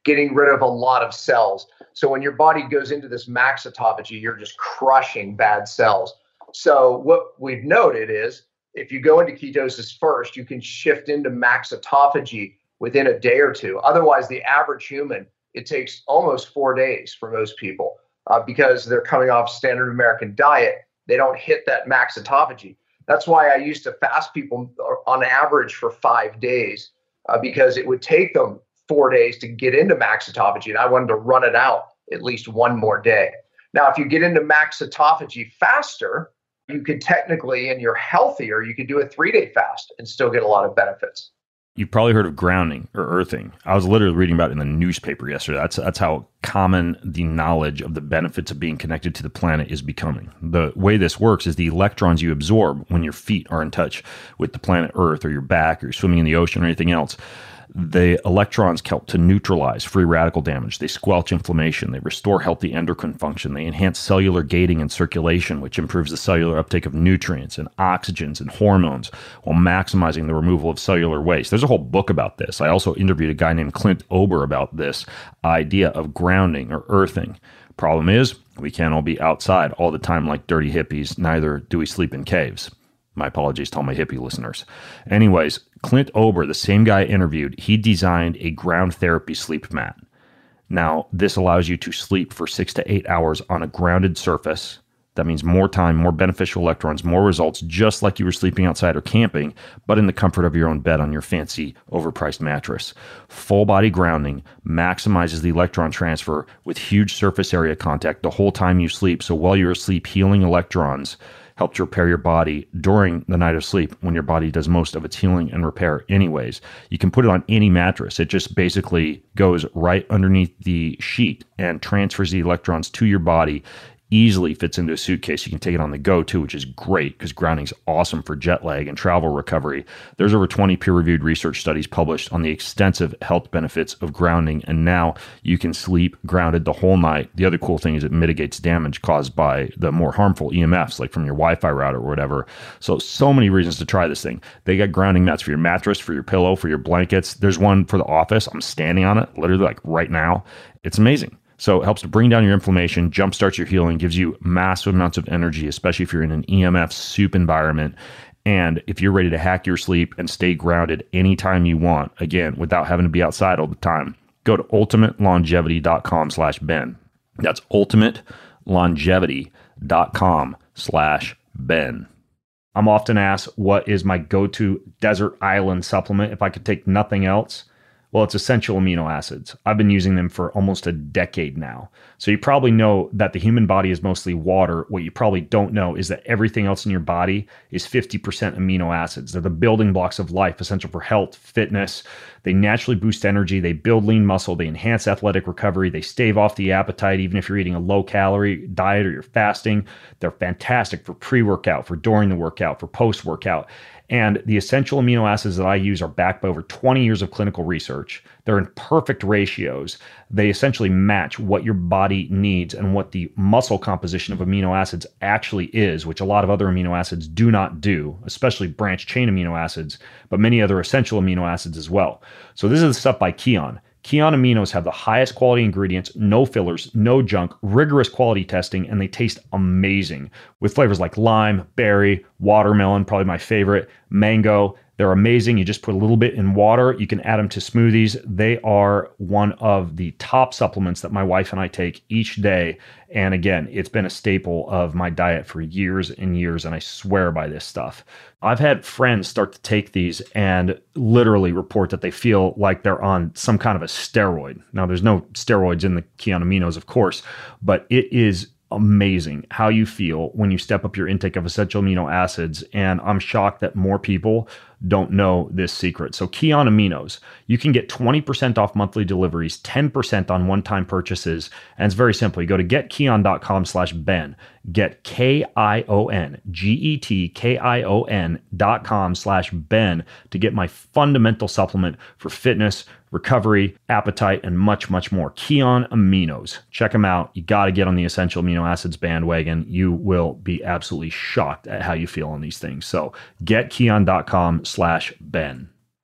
getting rid of a lot of cells. So when your body goes into this max autophagy, you're just crushing bad cells. So what we've noted is if you go into ketosis first, you can shift into max autophagy within a day or two. Otherwise, the average human, it takes almost four days for most people uh, because they're coming off standard American diet. They don't hit that max autophagy. That's why I used to fast people on average for five days uh, because it would take them four days to get into max autophagy, and I wanted to run it out at least one more day. Now, if you get into max autophagy faster, you could technically, and you're healthier, you could do a three-day fast and still get a lot of benefits. You've probably heard of grounding or earthing. I was literally reading about it in the newspaper yesterday. That's that's how common the knowledge of the benefits of being connected to the planet is becoming. The way this works is the electrons you absorb when your feet are in touch with the planet Earth, or your back, or you're swimming in the ocean, or anything else. The electrons help to neutralize free radical damage. They squelch inflammation. They restore healthy endocrine function. They enhance cellular gating and circulation, which improves the cellular uptake of nutrients and oxygens and hormones while maximizing the removal of cellular waste. There's a whole book about this. I also interviewed a guy named Clint Ober about this idea of grounding or earthing. Problem is, we can't all be outside all the time like dirty hippies. Neither do we sleep in caves. My apologies to all my hippie listeners. Anyways, Clint Ober, the same guy I interviewed, he designed a ground therapy sleep mat. Now, this allows you to sleep for six to eight hours on a grounded surface. That means more time, more beneficial electrons, more results, just like you were sleeping outside or camping, but in the comfort of your own bed on your fancy, overpriced mattress. Full body grounding maximizes the electron transfer with huge surface area contact the whole time you sleep. So while you're asleep, healing electrons help to repair your body during the night of sleep when your body does most of its healing and repair anyways. You can put it on any mattress. It just basically goes right underneath the sheet and transfers the electrons to your body. Easily fits into a suitcase. You can take it on the go too, which is great because grounding is awesome for jet lag and travel recovery. There's over twenty peer-reviewed research studies published on the extensive health benefits of grounding, and now you can sleep grounded the whole night. The other cool thing is it mitigates damage caused by the more harmful E M Fs, like from your Wi-Fi router or whatever. So, so many reasons to try this thing. They got grounding mats for your mattress, for your pillow, for your blankets. There's one for the office. I'm standing on it literally like right now. It's amazing. So it helps to bring down your inflammation, jumpstarts your healing, gives you massive amounts of energy, especially if you're in an E M F soup environment. And if you're ready to hack your sleep and stay grounded anytime you want, again, without having to be outside all the time, go to ultimate longevity dot com slash Ben. That's ultimate longevity dot com slash Ben. I'm often asked, what is my go-to desert island supplement if I could take nothing else? Well, it's essential amino acids. I've been using them for almost a decade now. So you probably know that the human body is mostly water. What you probably don't know is that everything else in your body is fifty percent amino acids. They're the building blocks of life, essential for health, fitness. They naturally boost energy. They build lean muscle. They enhance athletic recovery. They stave off the appetite, even if you're eating a low-calorie diet or you're fasting. They're fantastic for pre-workout, for during the workout, for post-workout. And the essential amino acids that I use are backed by over twenty years of clinical research. They're in perfect ratios. They essentially match what your body needs and what the muscle composition of amino acids actually is, which a lot of other amino acids do not do, especially branched chain amino acids, but many other essential amino acids as well. So this is the stuff by Kion. Kion aminos have the highest quality ingredients, no fillers, no junk, rigorous quality testing, and they taste amazing with flavors like lime, berry, watermelon, probably my favorite, mango. They're amazing. You just put a little bit in water. You can add them to smoothies. They are one of the top supplements that my wife and I take each day. And again, it's been a staple of my diet for years and years, and I swear by this stuff. I've had friends start to take these and literally report that they feel like they're on some kind of a steroid. Now, there's no steroids in the Kion aminos, of course, but it is amazing how you feel when you step up your intake of essential amino acids. And I'm shocked that more people don't know this secret. So Kion aminos, you can get twenty percent off monthly deliveries, ten percent on one-time purchases. And it's very simple. You go to get kion dot com slash Ben, get K I O N, G E T K I O N dot com slash Ben to get my fundamental supplement for fitness, recovery, appetite, and much, much more. Kion aminos. Check them out. You got to get on the essential amino acids bandwagon. You will be absolutely shocked at how you feel on these things. So get kion dot com slash Ben.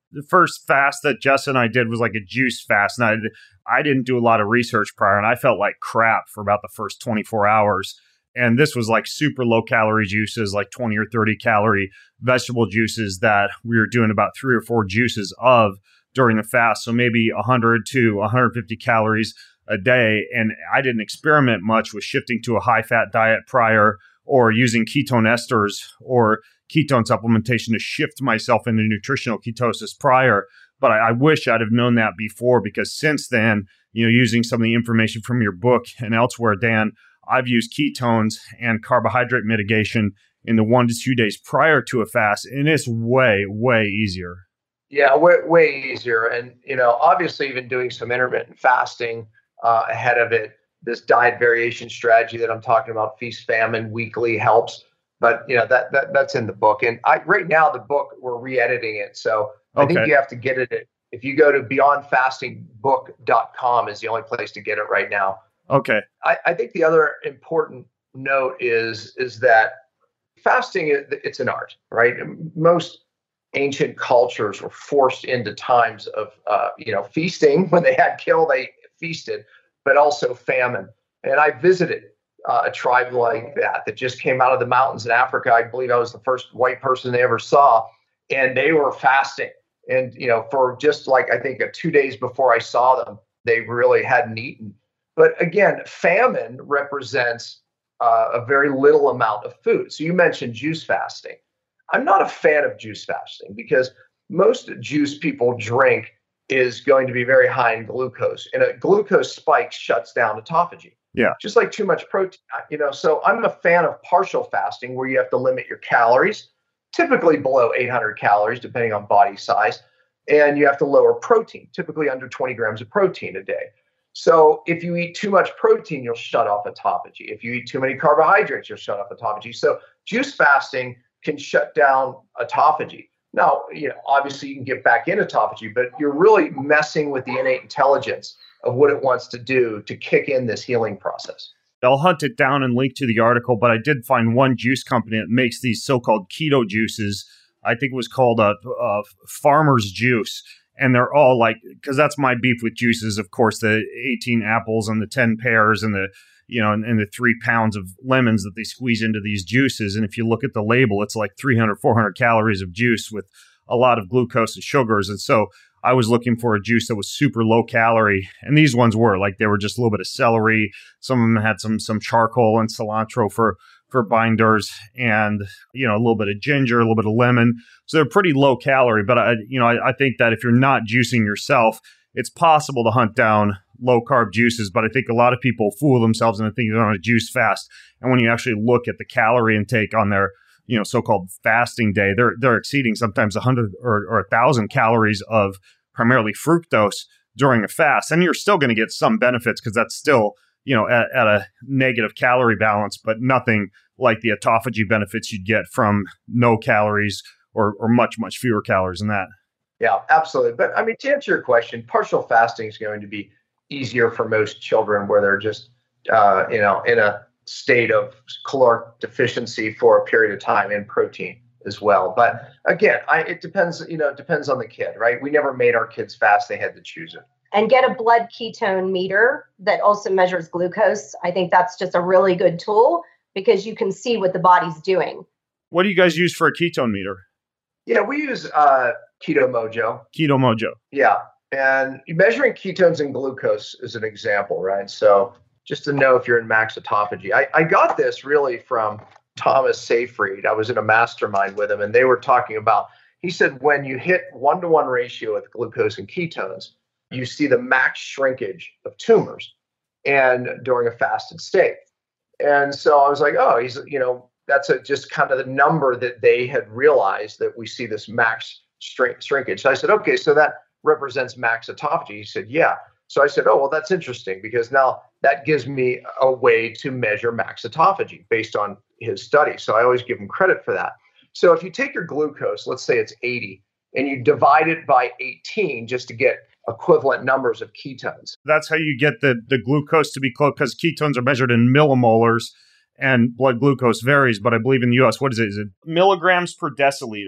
The first fast that Jess and I did was like a juice fast. And I, I didn't do a lot of research prior, and I felt like crap for about the first twenty-four hours. And this was like super low calorie juices, like twenty or thirty calorie vegetable juices that we were doing about three or four juices of during the fast. So maybe one hundred to one hundred fifty calories a day. And I didn't experiment much with shifting to a high fat diet prior or using ketone esters or ketone supplementation to shift myself into nutritional ketosis prior. But I, I wish I'd have known that before, because since then, you know, using some of the information from your book and elsewhere, Dan, I've used ketones and carbohydrate mitigation in the one to two days prior to a fast, and it's way, way easier. Yeah, way, way easier. And, you know, obviously even doing some intermittent fasting uh, ahead of it, this diet variation strategy that I'm talking about, feast famine weekly, helps. But, you know, that, that that's in the book. And I right now, the book, we're re-editing it. So I Okay. think you have to get it. If you go to beyond fasting book dot com is the only place to get it right now. Okay. I, I think the other important note is is that fasting, it's an art, right? Most ancient cultures were forced into times of, uh, you know, feasting. When they had kill, they feasted, but also famine. And I visited uh, a tribe like that that just came out of the mountains in Africa. I believe I was the first white person they ever saw, and they were fasting. And, you know, for just like, I think, uh, two days before I saw them, they really hadn't eaten. But again, famine represents uh, a very little amount of food. So you mentioned juice fasting. I'm not a fan of juice fasting because most juice people drink is going to be very high in glucose, and a glucose spike shuts down autophagy. Yeah. Just like too much protein, you know. So I'm a fan of partial fasting, where you have to limit your calories, typically below eight hundred calories, depending on body size, and you have to lower protein, typically under twenty grams of protein a day. So if you eat too much protein, you'll shut off autophagy. If you eat too many carbohydrates, you'll shut off autophagy. So juice fasting can shut down autophagy. Now, you know, obviously you can get back in autophagy, but you're really messing with the innate intelligence of what it wants to do to kick in this healing process. I'll hunt it down and link to the article, but I did find one juice company that makes these so-called keto juices. I think it was called a, a Farmer's Juice. And they're all like, because that's my beef with juices, of course, the eighteen apples and the ten pears and the, you know, and, and the three pounds of lemons that they squeeze into these juices. And if you look at the label, it's like three hundred, four hundred calories of juice with a lot of glucose and sugars. And so I was looking for a juice that was super low calorie. And these ones were like, they were just a little bit of celery. Some of them had some, some charcoal and cilantro for, for binders, and, you know, a little bit of ginger, a little bit of lemon. So they're pretty low calorie, but I, you know, I, I think that if you're not juicing yourself, it's possible to hunt down low carb juices. But I think a lot of people fool themselves into thinking they're on a juice fast. And when you actually look at the calorie intake on their, you know, so-called fasting day, they're, they're exceeding sometimes a hundred or, or a thousand calories of primarily fructose during a fast. And you're still going to get some benefits, because that's still, you know, at, at a negative calorie balance, but nothing like the autophagy benefits you'd get from no calories or, or much, much fewer calories than that. Yeah, absolutely. But I mean, to answer your question, partial fasting is going to be easier for most children, where they're just, uh, you know, in a state of caloric deficiency for a period of time, and protein as well. But again, I, it depends, you know, it depends on the kid, right? We never made our kids fast. They had to choose it. And get a blood ketone meter that also measures glucose. I think that's just a really good tool, because you can see what the body's doing. What do you guys use for a ketone meter? Yeah, we use uh, Keto Mojo. Keto Mojo. Yeah. And measuring ketones and glucose is an example, right? So just to know if you're in max autophagy. I, I got this really from Thomas Seyfried. I was in a mastermind with him, and they were talking about, he said, when you hit one-to-one ratio with glucose and ketones, you see the max shrinkage of tumors, and during a fasted state. And so I was like, oh, he's, you know, that's a, just kind of the number that they had realized, that we see this max shrink, shrinkage. So I said, okay, so that represents max autophagy. He said, yeah. So I said, oh, well, that's interesting, because now that gives me a way to measure max autophagy based on his study. So I always give him credit for that. So if you take your glucose, let's say it's eighty, and you divide it by eighteen just to get equivalent numbers of ketones. That's how you get the, the glucose to be close, because ketones are measured in millimolars and blood glucose varies. But I believe in the U S, what is it? Is it milligrams per deciliter?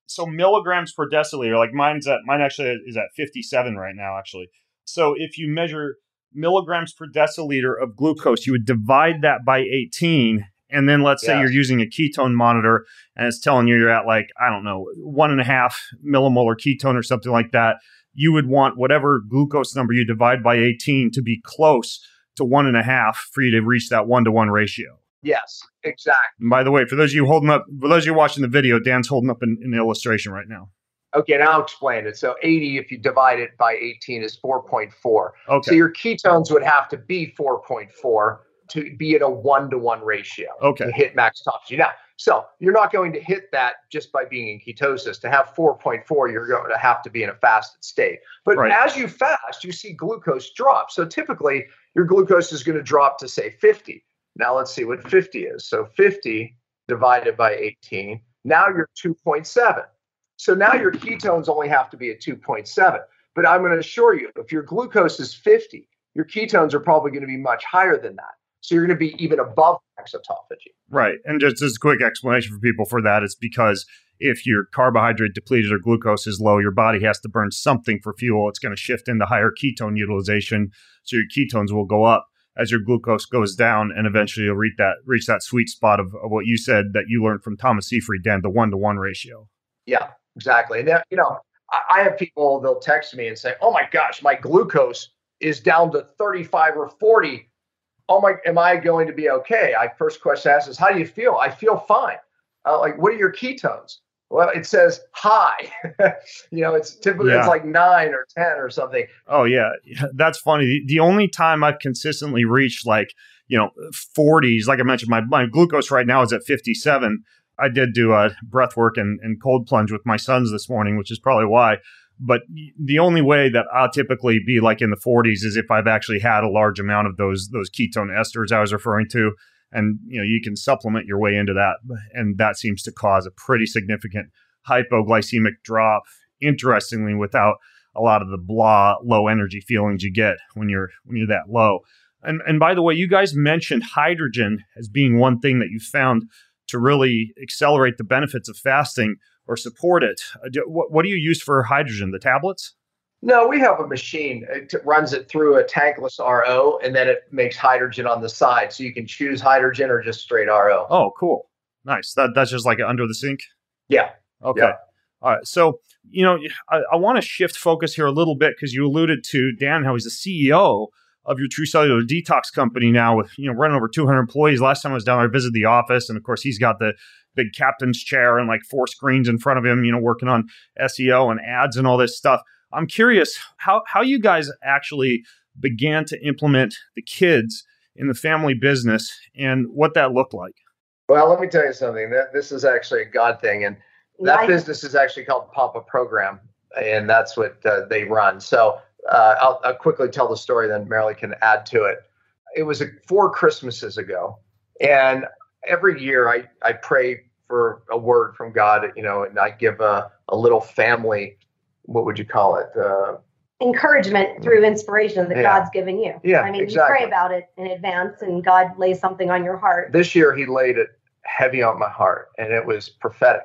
So milligrams per deciliter, like mine's at, mine actually is at fifty-seven right now, actually. So if you measure milligrams per deciliter of glucose, you would divide that by eighteen. And then let's say Yes. you're using a ketone monitor and it's telling you you're at like, I don't know, one and a half millimolar ketone or something like that. You would want whatever glucose number you divide by eighteen to be close to one and a half for you to reach that one to one ratio. Yes, exactly. And by the way, for those of you holding up, for those of you watching the video, Dan's holding up an, an illustration right now. Okay, now I'll explain it. So eighty, if you divide it by eighteen, is four point four. Okay. So your ketones would have to be four point four to be at a one-to-one ratio Okay. to hit max autophagy. Now, so you're not going to hit that just by being in ketosis. To have four point four, you're going to have to be in a fasted state. But Right. as you fast, you see glucose drop. So typically, your glucose is going to drop to, say, fifty. Now let's see what fifty is. So fifty divided by eighteen, now you're two point seven. So now your ketones only have to be at two point seven. But I'm going to assure you, if your glucose is fifty, your ketones are probably going to be much higher than that. So you're going to be even above max autophagy. Right. And just as a quick explanation for people for that, it's because if your carbohydrate depleted or glucose is low, your body has to burn something for fuel. It's going to shift into higher ketone utilization. So your ketones will go up as your glucose goes down, and eventually you'll reach that reach that sweet spot of, of what you said that you learned from Thomas Seyfried, Dan, the one-to-one ratio. Yeah, exactly. And, that, you know, I, I have people, they'll text me and say, oh my gosh, my glucose is down to thirty-five or forty. Oh my, am I going to be okay? I first question I ask is, how do you feel? I feel fine. Uh, like, what are your ketones? Well, it says high. you know, it's typically Yeah. it's like nine or ten or something. Oh, yeah. That's funny. The, the only time I've consistently reached like, you know, forties, like I mentioned, my, my glucose right now is at fifty-seven. I did do a breath work and, and cold plunge with my sons this morning, which is probably why. But the only way that I'll typically be like in the forties is if I've actually had a large amount of those those ketone esters I was referring to. And, you know, you can supplement your way into that. And that seems to cause a pretty significant hypoglycemic drop, interestingly, without a lot of the blah, low energy feelings you get when you're when you're that low. And, and by the way, you guys mentioned hydrogen as being one thing that you found to really accelerate the benefits of fasting or support it. Uh, do, what, what do you use for hydrogen? The tablets? No, we have a machine. It runs it through a tankless R O, and then it makes hydrogen on the side. So you can choose hydrogen or just straight R O. Oh, cool. Nice. That That's just like under the sink? Yeah. Okay. Yeah. All right. So, you know, I, I want to shift focus here a little bit because you alluded to Dan, how he's the C E O of your True Cellular Detox company now with, you know, running over two hundred employees. Last time I was down there, I visited the office. And of course, he's got the big captain's chair and like four screens in front of him, you know, working on S E O and ads and all this stuff. I'm curious how, how you guys actually began to implement the kids in the family business and what that looked like. Well, let me tell you something. That this is actually a God thing, and that Nice. business is actually called Papa Program, and that's what uh, they run. So uh, I'll, I'll quickly tell the story, then Marilee can add to it. It was a, four Christmases ago, and every year I I pray for a word from God, you know, and I give a a little family. What would you call it? Uh, Encouragement through inspiration that Yeah. God's given you. Yeah, I mean, exactly. you pray about it in advance and God lays something on your heart. This year he laid it heavy on my heart, and it was prophetic.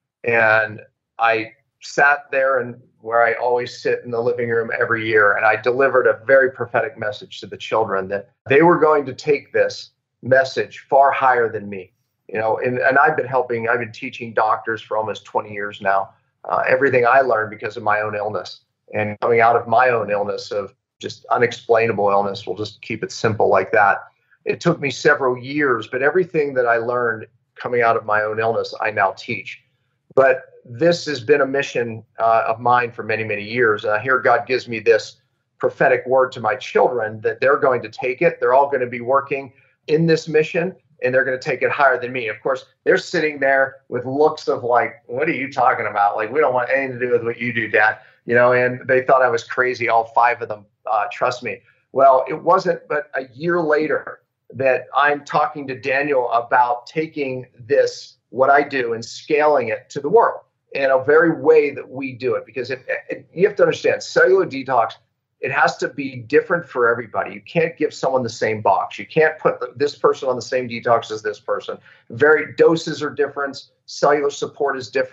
And I sat there and where I always sit in the living room every year, and I delivered a very prophetic message to the children that they were going to take this message far higher than me. You know, and, and I've been helping, I've been teaching doctors for almost twenty years now. Uh, everything I learned because of my own illness and coming out of my own illness of just unexplainable illness. We'll just keep it simple like that. It took me several years, but everything that I learned coming out of my own illness, I now teach. But this has been a mission uh, of mine for many, many years. And I hear God gives me this prophetic word to my children that they're going to take it. They're all going to be working in this mission, and they're going to take it higher than me. Of course, they're sitting there with looks of like, what are you talking about? Like, we don't want anything to do with what you do, Dad. You know, and they thought I was crazy, all five of them, uh, trust me. Well, it wasn't but a year later that I'm talking to Daniel about taking this, what I do, and scaling it to the world in a very way that we do it. Because it, it, you have to understand, cellular detox, it has to be different for everybody. You can't give someone the same box. You can't put the, this person on the same detox as this person. Very doses are different. Cellular support is different.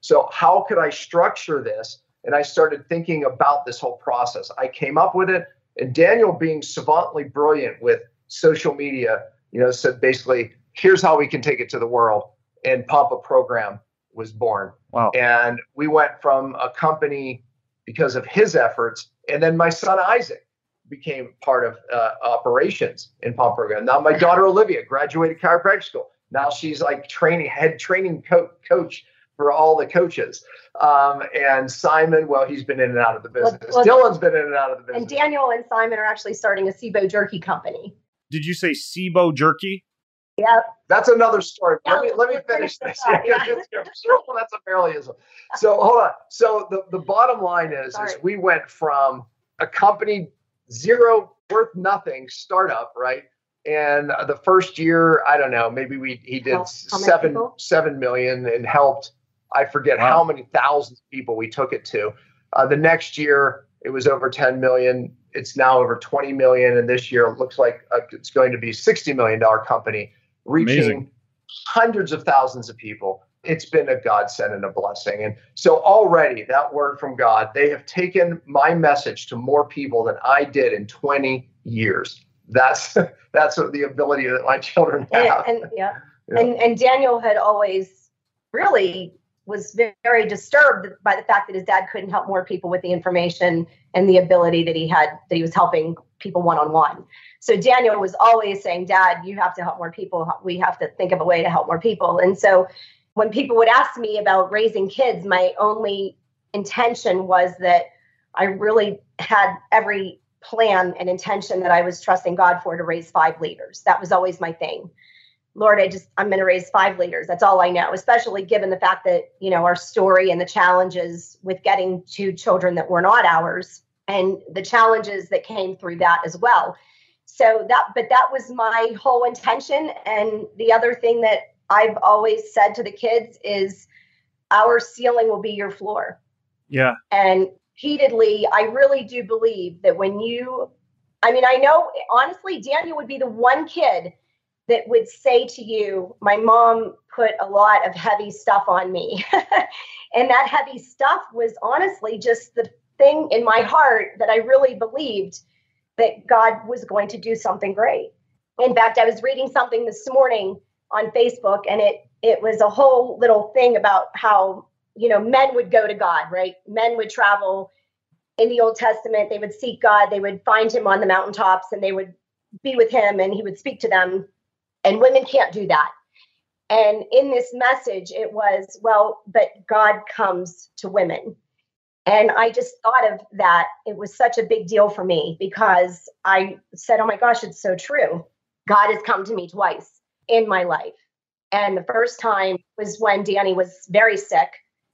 So how could I structure this? And I started thinking about this whole process. I came up with it, and Daniel, being savantly brilliant with social media, you know, said basically, here's how we can take it to the world. And Pampa Program was born. Wow. And we went from a company because of his efforts. And then my son, Isaac, became part of uh, operations in Pampa Program. Now my daughter, Olivia, graduated chiropractic school. Now she's like training, head training co- coach for all the coaches. Um, and Simon, well, he's been in and out of the business. Well, well, Dylan's been in and out of the business. And Daniel and Simon are actually starting a SIBO jerky company. Did you say SIBO jerky? Yeah. That's another story. Yeah, let me let me finish this. Yeah, yeah. Well, that's a parallelism. So hold on. So the, the bottom line is, is we went from a company zero worth nothing startup, right? And the first year, I don't know, maybe we he did how, how seven seven million and helped. I forget wow. how many thousands of people we took it to. Uh, the next year, it was over ten million. It's now over twenty million. And this year, it looks like uh, it's going to be a sixty million dollars company, reaching Amazing. hundreds of thousands of people. It's been a godsend and a blessing. And so already that word from God, they have taken my message to more people than I did in twenty years. That's that's the ability that my children have. And, and yeah. yeah. And, and Daniel had always really was very disturbed by the fact that his dad couldn't help more people with the information and the ability that he had, that he was helping people one-on-one. So Daniel was always saying, Dad, you have to help more people. We have to think of a way to help more people. And so when people would ask me about raising kids, my only intention was that I really had every plan and intention that I was trusting God for to raise five leaders. That was always my thing. Lord, I just, I'm going to raise five leaders. That's all I know, especially given the fact that, you know, our story and the challenges with getting two children that were not ours and the challenges that came through that as well. So that, but that was my whole intention. And the other thing that I've always said to the kids is our ceiling will be your floor. Yeah. And repeatedly, I really do believe that when you, I mean, I know, honestly, Daniel would be the one kid that would say to you, my mom put a lot of heavy stuff on me. And that heavy stuff was honestly just the thing in my heart that I really believed that God was going to do something great. In fact, I was reading something this morning on Facebook, and it it was a whole little thing about how, you know, men would go to God, right? Men would travel in the Old Testament. They would seek God. They would find him on the mountaintops, and they would be with him, and he would speak to them. And women can't do that. And in this message, it was, well, but God comes to women. And I just thought of that. It was such a big deal for me because I said, oh my gosh, it's so true. God has come to me twice in my life. And the first time was when Danny was very sick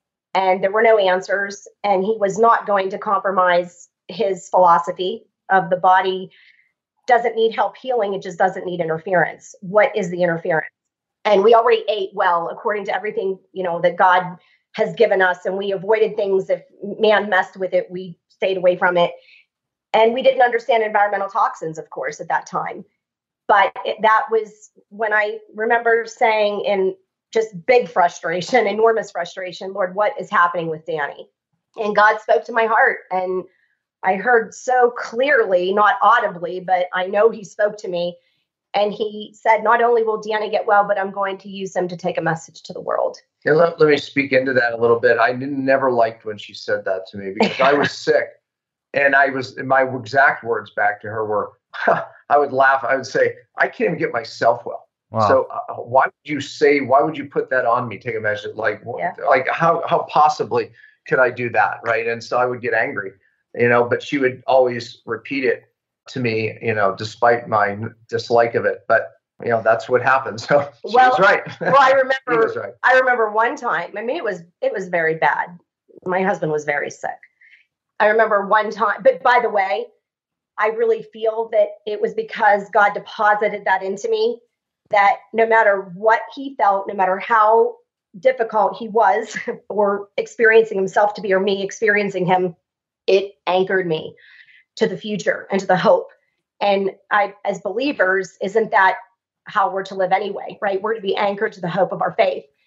and there were no answers. And he was not going to compromise his philosophy of the body doesn't need help healing. It just doesn't need interference. What is the interference? And we already ate well, according to everything, you know, that God has given us. And we avoided things. If man messed with it, we stayed away from it. And we didn't understand environmental toxins, of course, at that time. But it, that was when I remember saying in just big frustration, enormous frustration, Lord, what is happening with Danny? And God spoke to my heart. And I heard so clearly, not audibly, but I know he spoke to me. And he said, not only will Danny get well, but I'm going to use him to take a message to the world. And let, let me speak into that a little bit. I never liked when she said that to me because I was sick. And I was, my exact words back to her were, I would laugh. I would say, I can't even get myself well. Wow. So uh, why would you say, why would you put that on me? Take a measure. Like, yeah. like how, how possibly could I do that? Right. And so I would get angry. You know, but she would always repeat it to me, you know, despite my dislike of it. But, you know, that's what happens. So she well, was right. Well, I remember, was right. I remember one time, I mean, it was, it was very bad. My husband was very sick. I remember one time, but by the way, I really feel that it was because God deposited that into me, that no matter what he felt, no matter how difficult he was or experiencing himself to be, or me experiencing him, it anchored me to the future and to the hope. And I, as believers, isn't that how we're to live anyway, right? We're to be anchored to the hope of our faith.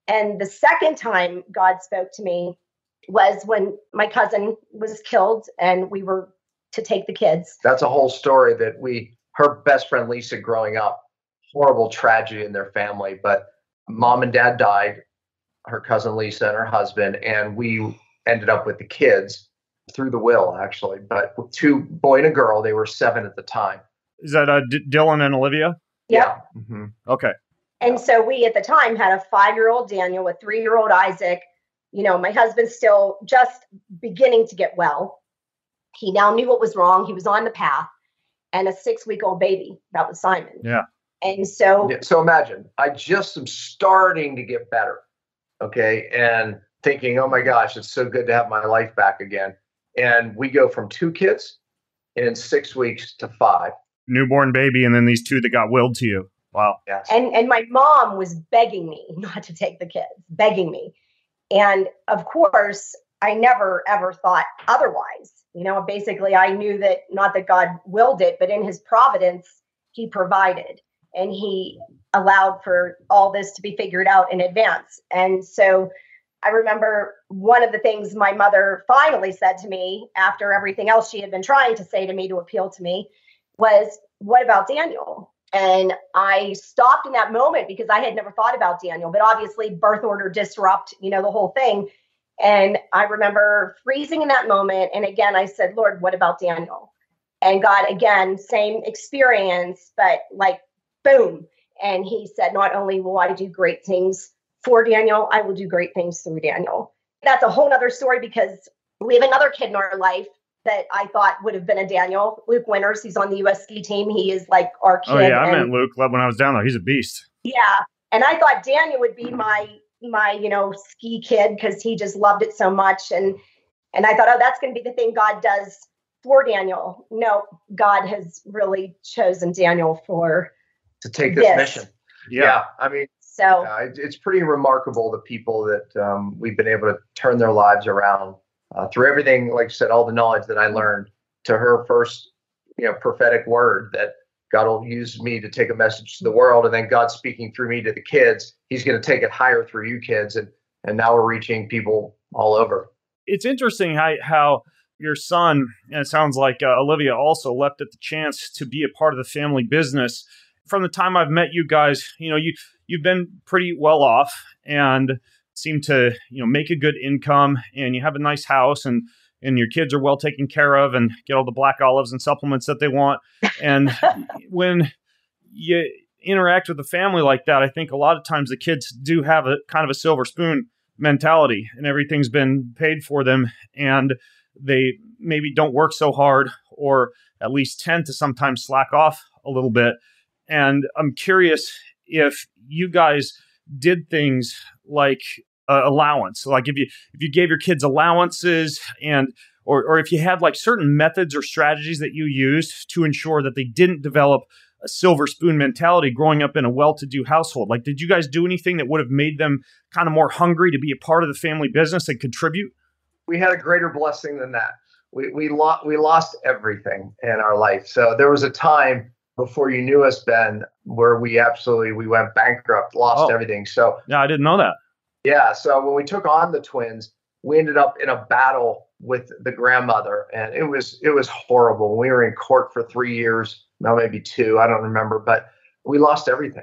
And the second time God spoke to me was when my cousin was killed and we were to take the kids. That's a whole story that we, her best friend Lisa growing up, horrible tragedy in their family, but mom and dad died, her cousin Lisa and her husband, and we ended up with the kids through the will, actually, but with two boy and a girl. They were seven at the time. Is that uh, D- Dylan and Olivia? Yep. Yeah. Mm-hmm. Okay. And so we at the time had a five-year-old Daniel, a three-year-old Isaac. You know, my husband's still just beginning to get well. He now knew what was wrong. He was on the path, and a six-week-old baby. That was Simon. Yeah. And so, Yeah, so imagine, I just am starting to get better. Okay. And thinking, oh my gosh, it's so good to have my life back again. And we go from two kids in six weeks to five. Newborn baby, and then these two that got willed to you. Wow. Yes. and and my mom was begging me not to take the kids, begging me. And of course, I never ever thought otherwise. You know, basically, I knew that not that God willed it, but in his providence, he provided and he allowed for all this to be figured out in advance. And so I remember one of the things my mother finally said to me after everything else she had been trying to say to me to appeal to me was, "What about Daniel?" And I stopped in that moment because I had never thought about Daniel, but obviously birth order disrupt, you know, the whole thing. And I remember freezing in that moment. And again, I said, "Lord, what about Daniel?" And God, again, same experience, but like, boom. And he said, "Not only will I do great things for Daniel, I will do great things through Daniel." That's a whole nother story because we have another kid in our life that I thought would have been a Daniel, Luke Winters. He's on the U S ski team. He is like our kid. Oh yeah, I and, met Luke when I was down there. He's a beast. Yeah. And I thought Daniel would be my, my, you know, ski kid because he just loved it so much. And, and I thought, oh, that's going to be the thing God does for Daniel. No, God has really chosen Daniel for To take this, this. mission. Yeah. Yeah. I mean, So uh, it, it's pretty remarkable the people that um, we've been able to turn their lives around uh, through everything. Like I said, all the knowledge that I learned to her first, you know, prophetic word that God will use me to take a message to the world, and then God speaking through me to the kids. He's going to take it higher through you kids, and and now we're reaching people all over. It's interesting how how your son, and it sounds like uh, Olivia also leapt at the chance to be a part of the family business. From the time I've met you guys, you know, you you've been pretty well off and seem to, you know, make a good income, and you have a nice house, and and your kids are well taken care of and get all the black olives and supplements that they want. And when you interact with a family like that, I think a lot of times the kids do have a kind of a silver spoon mentality, and everything's been paid for them, and they maybe don't work so hard, or at least tend to sometimes slack off a little bit. And I'm curious if you guys did things like uh, allowance, like if you if you gave your kids allowances, and or or if you had like certain methods or strategies that you used to ensure that they didn't develop a silver spoon mentality growing up in a well-to-do household. Like, did you guys do anything that would have made them kind of more hungry to be a part of the family business and contribute? We had a greater blessing than that. We we lost we lost everything in our life. So there was a time before you knew us, Ben, where we absolutely we went bankrupt, lost Oh. everything. So Yeah, I didn't know that. yeah, so when we took on the twins, we ended up in a battle with the grandmother, and it was it was horrible. We were in court for three years, no, maybe two, I don't remember, but we lost everything.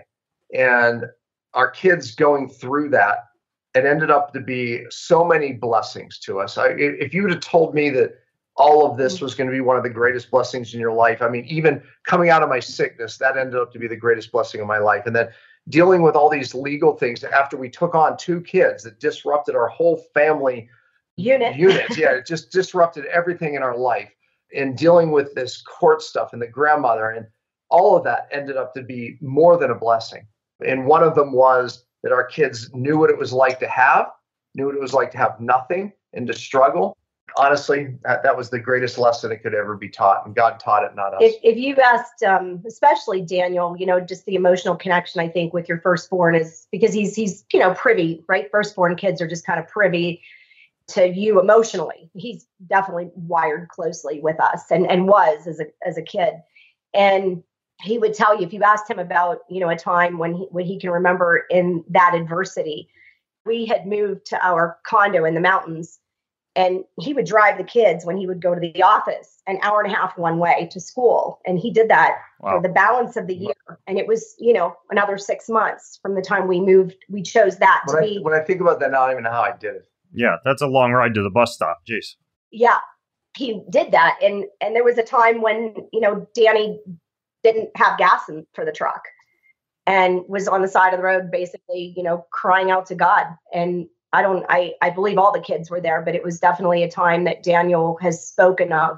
And our kids going through that, it ended up to be so many blessings to us. I, if you would have told me that all of this was going to be one of the greatest blessings in your life, I mean, even coming out of my sickness, that ended up to be the greatest blessing of my life. And then dealing with all these legal things after we took on two kids that disrupted our whole family unit. units. Yeah, it just disrupted everything in our life. And dealing with this court stuff and the grandmother and all of that ended up to be more than a blessing. And one of them was that our kids knew what it was like to have, knew what it was like to have nothing and to struggle. Honestly, that, that was the greatest lesson it could ever be taught. And God taught it, not us. If, if you asked, um, especially Daniel, you know, just the emotional connection, I think, with your firstborn is because he's, he's, you know, privy, right? Firstborn kids are just kind of privy to you emotionally. He's definitely wired closely with us and, and was as a, as a kid. And he would tell you, if you asked him about, you know, a time when he, when he can remember in that adversity, We had moved to our condo in the mountains, and he would drive the kids when he would go to the office an hour and a half one way to school. And he did that wow. for the balance of the year. And it was, you know, another six months from the time we moved. We chose that when to I, be. When I think about that now, I don't even know how I did it. Yeah, that's a long ride to the bus stop. Jeez. Yeah, he did that. And, and there was a time when, you know, Danny didn't have gas in, for the truck and was on the side of the road, basically, you know, crying out to God. And I don't, I, I believe all the kids were there, but it was definitely a time that Daniel has spoken of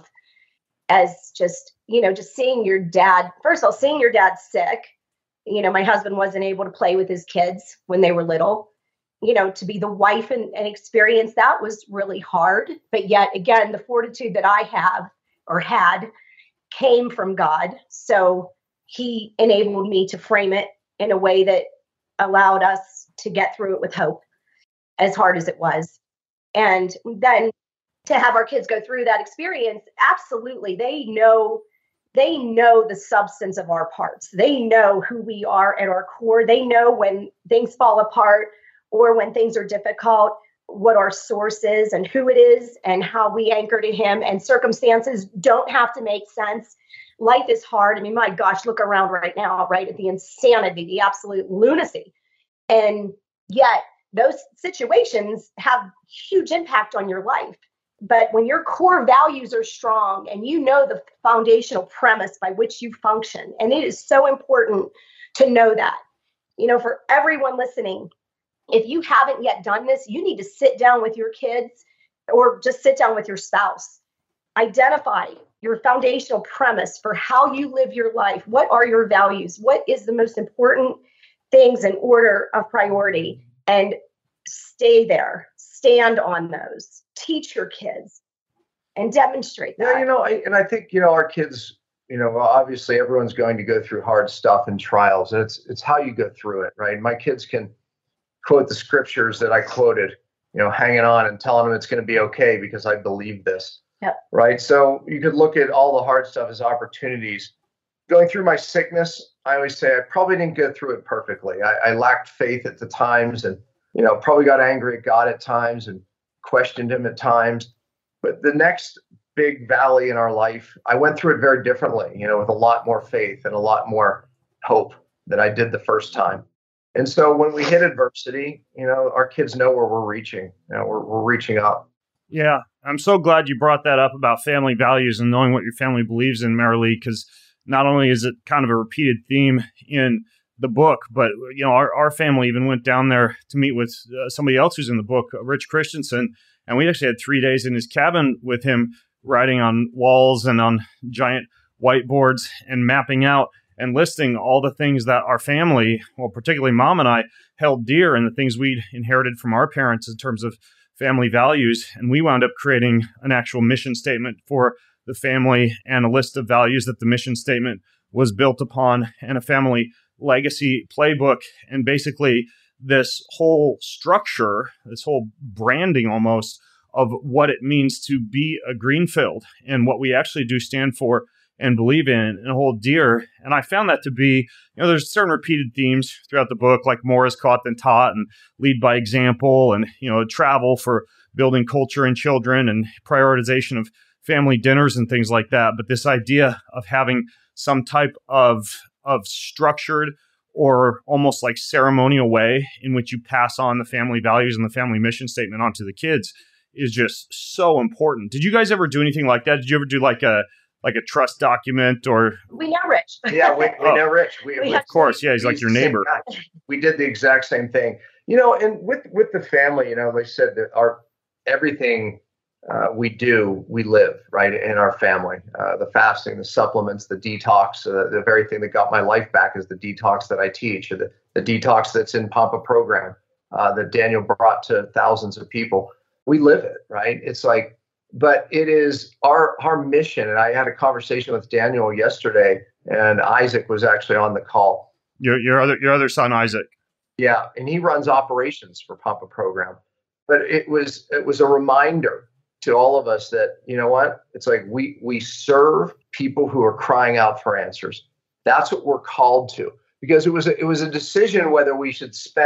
as just, you know, just seeing your dad, first of all, seeing your dad sick. You know, my husband wasn't able to play with his kids when they were little. You know, to be the wife and, and experience that was really hard. But yet again, the fortitude that I have or had came from God. So he enabled me to frame it in a way that allowed us to get through it with hope, as hard as it was. And then to have our kids go through that experience, absolutely. They know, they know the substance of our parts. They know who we are at our core. They know when things fall apart or when things are difficult, what our source is and who it is and how we anchor to him. And circumstances don't have to make sense. Life is hard. I mean, my gosh, look around right now, right, at the insanity, the absolute lunacy. And yet those situations have huge impact on your life. But when your core values are strong and you know the foundational premise by which you function, and it is so important to know that, you know, for everyone listening, if you haven't yet done this, you need to sit down with your kids or just sit down with your spouse. Identify your foundational premise for how you live your life. What are your values? What is the most important things in order of priority? And stay there, stand on those, teach your kids and demonstrate that. Yeah, you know, I, and I think, you know, our kids, you know, obviously everyone's going to go through hard stuff and trials. And it's, it's how you go through it, right? My kids can quote the scriptures that I quoted, you know, hanging on and telling them it's going to be okay because I believe this. Yep. Right. So you could look at all the hard stuff as opportunities. Going through my sickness, I always say I probably didn't go through it perfectly. I, I lacked faith at the times and, you know, probably got angry at God at times and questioned him at times. But the next big valley in our life, I went through it very differently, you know, with a lot more faith and a lot more hope than I did the first time. And so when we hit adversity, you know, our kids know where we're reaching. You know, we're, we're reaching up. Yeah, I'm so glad you brought that up about family values and knowing what your family believes in, Marilee, because not only is it kind of a repeated theme in the book, but, you know, our, our family even went down there to meet with uh, somebody else who's in the book, Rich Christensen, and we actually had three days in his cabin with him writing on walls and on giant whiteboards and mapping out and listing all the things that our family, well, particularly mom and I, held dear and the things we'd inherited from our parents in terms of family values. And we wound up creating an actual mission statement for the family and a list of values that the mission statement was built upon and a family legacy playbook. And basically this whole structure, this whole branding almost of what it means to be a Greenfield and what we actually do stand for and believe in and hold dear. And I found that to be, you know, there's certain repeated themes throughout the book, like more is caught than taught and lead by example and, you know, travel for building culture in children and prioritization of family dinners and things like that. But this idea of having some type of, of structured or almost like ceremonial way in which you pass on the family values and the family mission statement onto the kids is just so important. Did you guys ever do anything like that? Did you ever do like a, like a trust document or? We know Rich. Yeah, we, we oh, know Rich. We, we we, of course. Yeah. He's like your neighbor. We did the exact same thing, you know, and with, with the family, you know, they said that our, everything uh, we do, we live right in our family, uh, the fasting, the supplements, the detox, uh, the very thing that got my life back is the detox that I teach, or the, the detox that's in Pampa program uh, that Daniel brought to thousands of people. We live it, right? It's like, but it is our our mission. And I had a conversation with Daniel yesterday, and Isaac was actually on the call. Your your other your other son, Isaac. Yeah, and he runs operations for Pampa program. But it was it was a reminder to all of us that, you know what? It's like we we serve people who are crying out for answers. That's what we're called to. Because it was a, it was a decision whether we should spend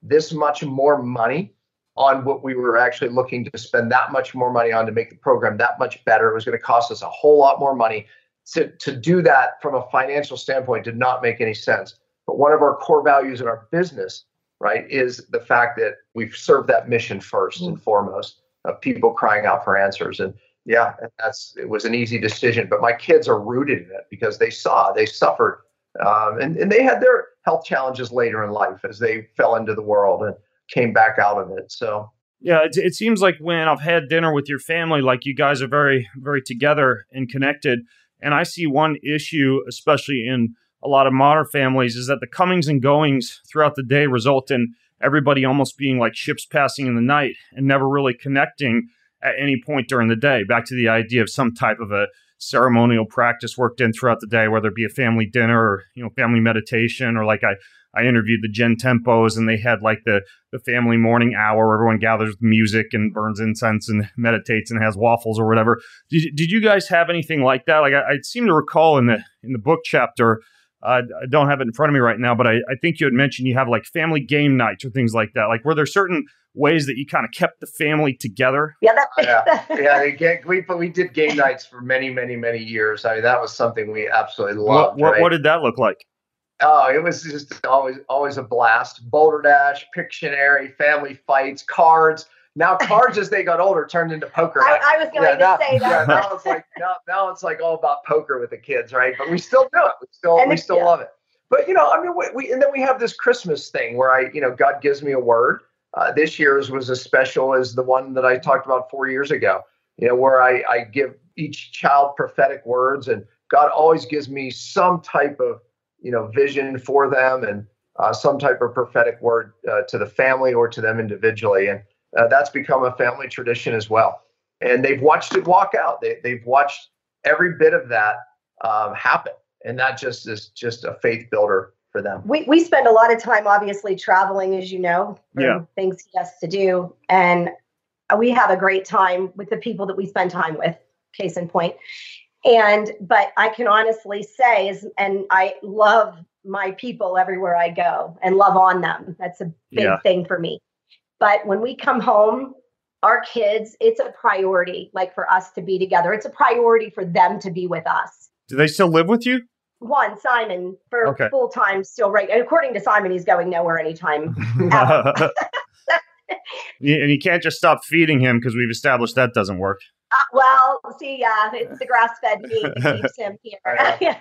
this much more money on what we were actually looking to spend that much more money on to make the program that much better. It was going to cost us a whole lot more money. To, to do that from a financial standpoint did not make any sense. But one of our core values in our business, right, is the fact that we've served that mission first and foremost of people crying out for answers. And yeah, that's it was an easy decision. But my kids are rooted in it because they saw, they suffered, um, and, and they had their health challenges later in life as they fell into the world and came back out of it. So yeah, it, it seems like when I've had dinner with your family, like you guys are very, very together and connected. And I see one issue, especially in a lot of modern families, is that the comings and goings throughout the day result in everybody almost being like ships passing in the night and never really connecting at any point during the day. Back to the idea of some type of a ceremonial practice worked in throughout the day, whether it be a family dinner or, you know, family meditation, or like I, I interviewed the Gen Tempos and they had like the, the family morning hour where everyone gathers with music and burns incense and meditates and has waffles or whatever. Did, did you guys have anything like that? Like I, I seem to recall in the in the book chapter, uh, I don't have it in front of me right now, but I, I think you had mentioned you have like family game nights or things like that. Like were there certain ways that you kind of kept the family together? Yeah, that, yeah, yeah. They get, we we did game nights for many, many, many years. I mean, that was something we absolutely loved. What what, right? what did that look like? Oh, it was just always always a blast. Boulder Dash, Pictionary, family fights, cards. Now cards, as they got older, turned into poker. I, I was going yeah, to now, say that. Yeah, now it's like now, now it's like all about poker with the kids, right? But we still do it. We still And we the- still yeah. love it. But you know, I mean, we, we and then we have this Christmas thing where I, you know, God gives me a word. Uh, this year's was as special as the one that I talked about four years ago. You know, where I I give each child prophetic words, and God always gives me some type of, you know, vision for them and uh, some type of prophetic word uh, to the family or to them individually. And uh, that's become a family tradition as well. And they've watched it walk out. They, they've watched every bit of that um, happen. And that just is just a faith builder for them. We we spend a lot of time, obviously, traveling, as you know, for Yeah. things he has to do. And we have a great time with the people that we spend time with, case in point. And, but I can honestly say is, and I love my people everywhere I go and love on them. That's a big Yeah. thing for me. But when we come home, our kids, it's a priority, like for us to be together. It's a priority for them to be with us. Do they still live with you? One, Simon, for Okay. full time, still right. And according to Simon, he's going nowhere anytime. ever. You- and you can't just stop feeding him because we've established that doesn't work. Uh, well, see, yeah, it's the grass-fed meat that keeps him here. Yeah.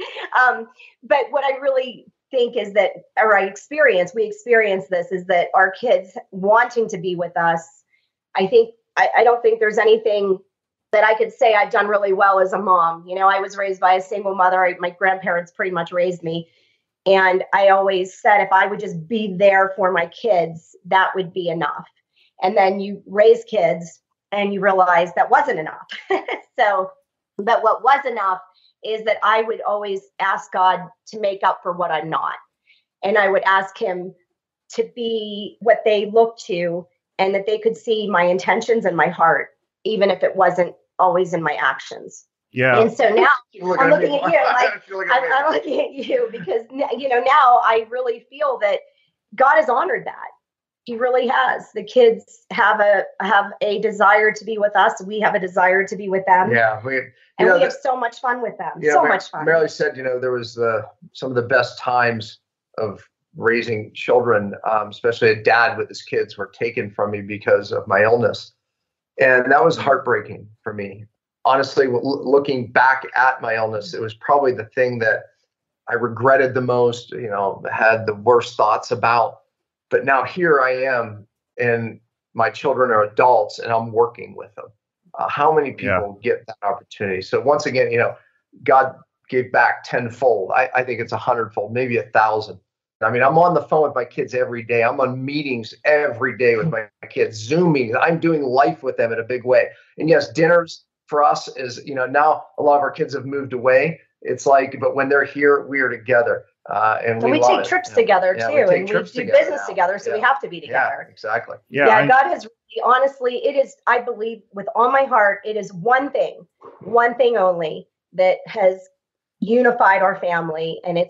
um, but what I really think is that, or I experience, we experience this, is that our kids wanting to be with us. I think, I, I don't think there's anything that I could say I've done really well as a mom. You know, I was raised by a single mother. I, my grandparents pretty much raised me. And I always said, if I would just be there for my kids, that would be enough. And then you raise kids and you realize that wasn't enough. So, but what was enough is that I would always ask God to make up for what I'm not. And I would ask him to be what they look to, and that they could see my intentions and my heart, even if it wasn't always in my actions. Yeah. And so now You're looking I'm at me. looking at you, like, You're looking at I'm, me. I'm looking at you because, you know, now I really feel that God has honored that. He really has. The kids have a have a desire to be with us. We have a desire to be with them. Yeah, we, you and know, we have the- so much fun with them. Yeah, so Mar- much fun. Marilee said, you know, there was uh, some of the best times of raising children, um, especially a dad with his kids, were taken from me because of my illness. And that was heartbreaking for me. Honestly, w- looking back at my illness, it was probably the thing that I regretted the most, you know, had the worst thoughts about. But now here I am, and my children are adults, and I'm working with them. Uh, how many people Yeah. get that opportunity? So once again, you know, God gave back tenfold. I, I think it's a hundredfold, maybe a thousand. I mean, I'm on the phone with my kids every day. I'm on meetings every day with my kids, Zoom meetings. I'm doing life with them in a big way. And yes, dinners for us is, you know, now a lot of our kids have moved away. It's like, but when they're here, we are together. Uh, and and we, we love take it, trips you know. together Yeah, too. we take And we trips do together business now. together. So we Yeah. have to be Yeah, together. exactly. Yeah. Yeah, I- God has really, honestly, it is, I believe with all my heart, it is one thing, one thing only that has unified our family. And it's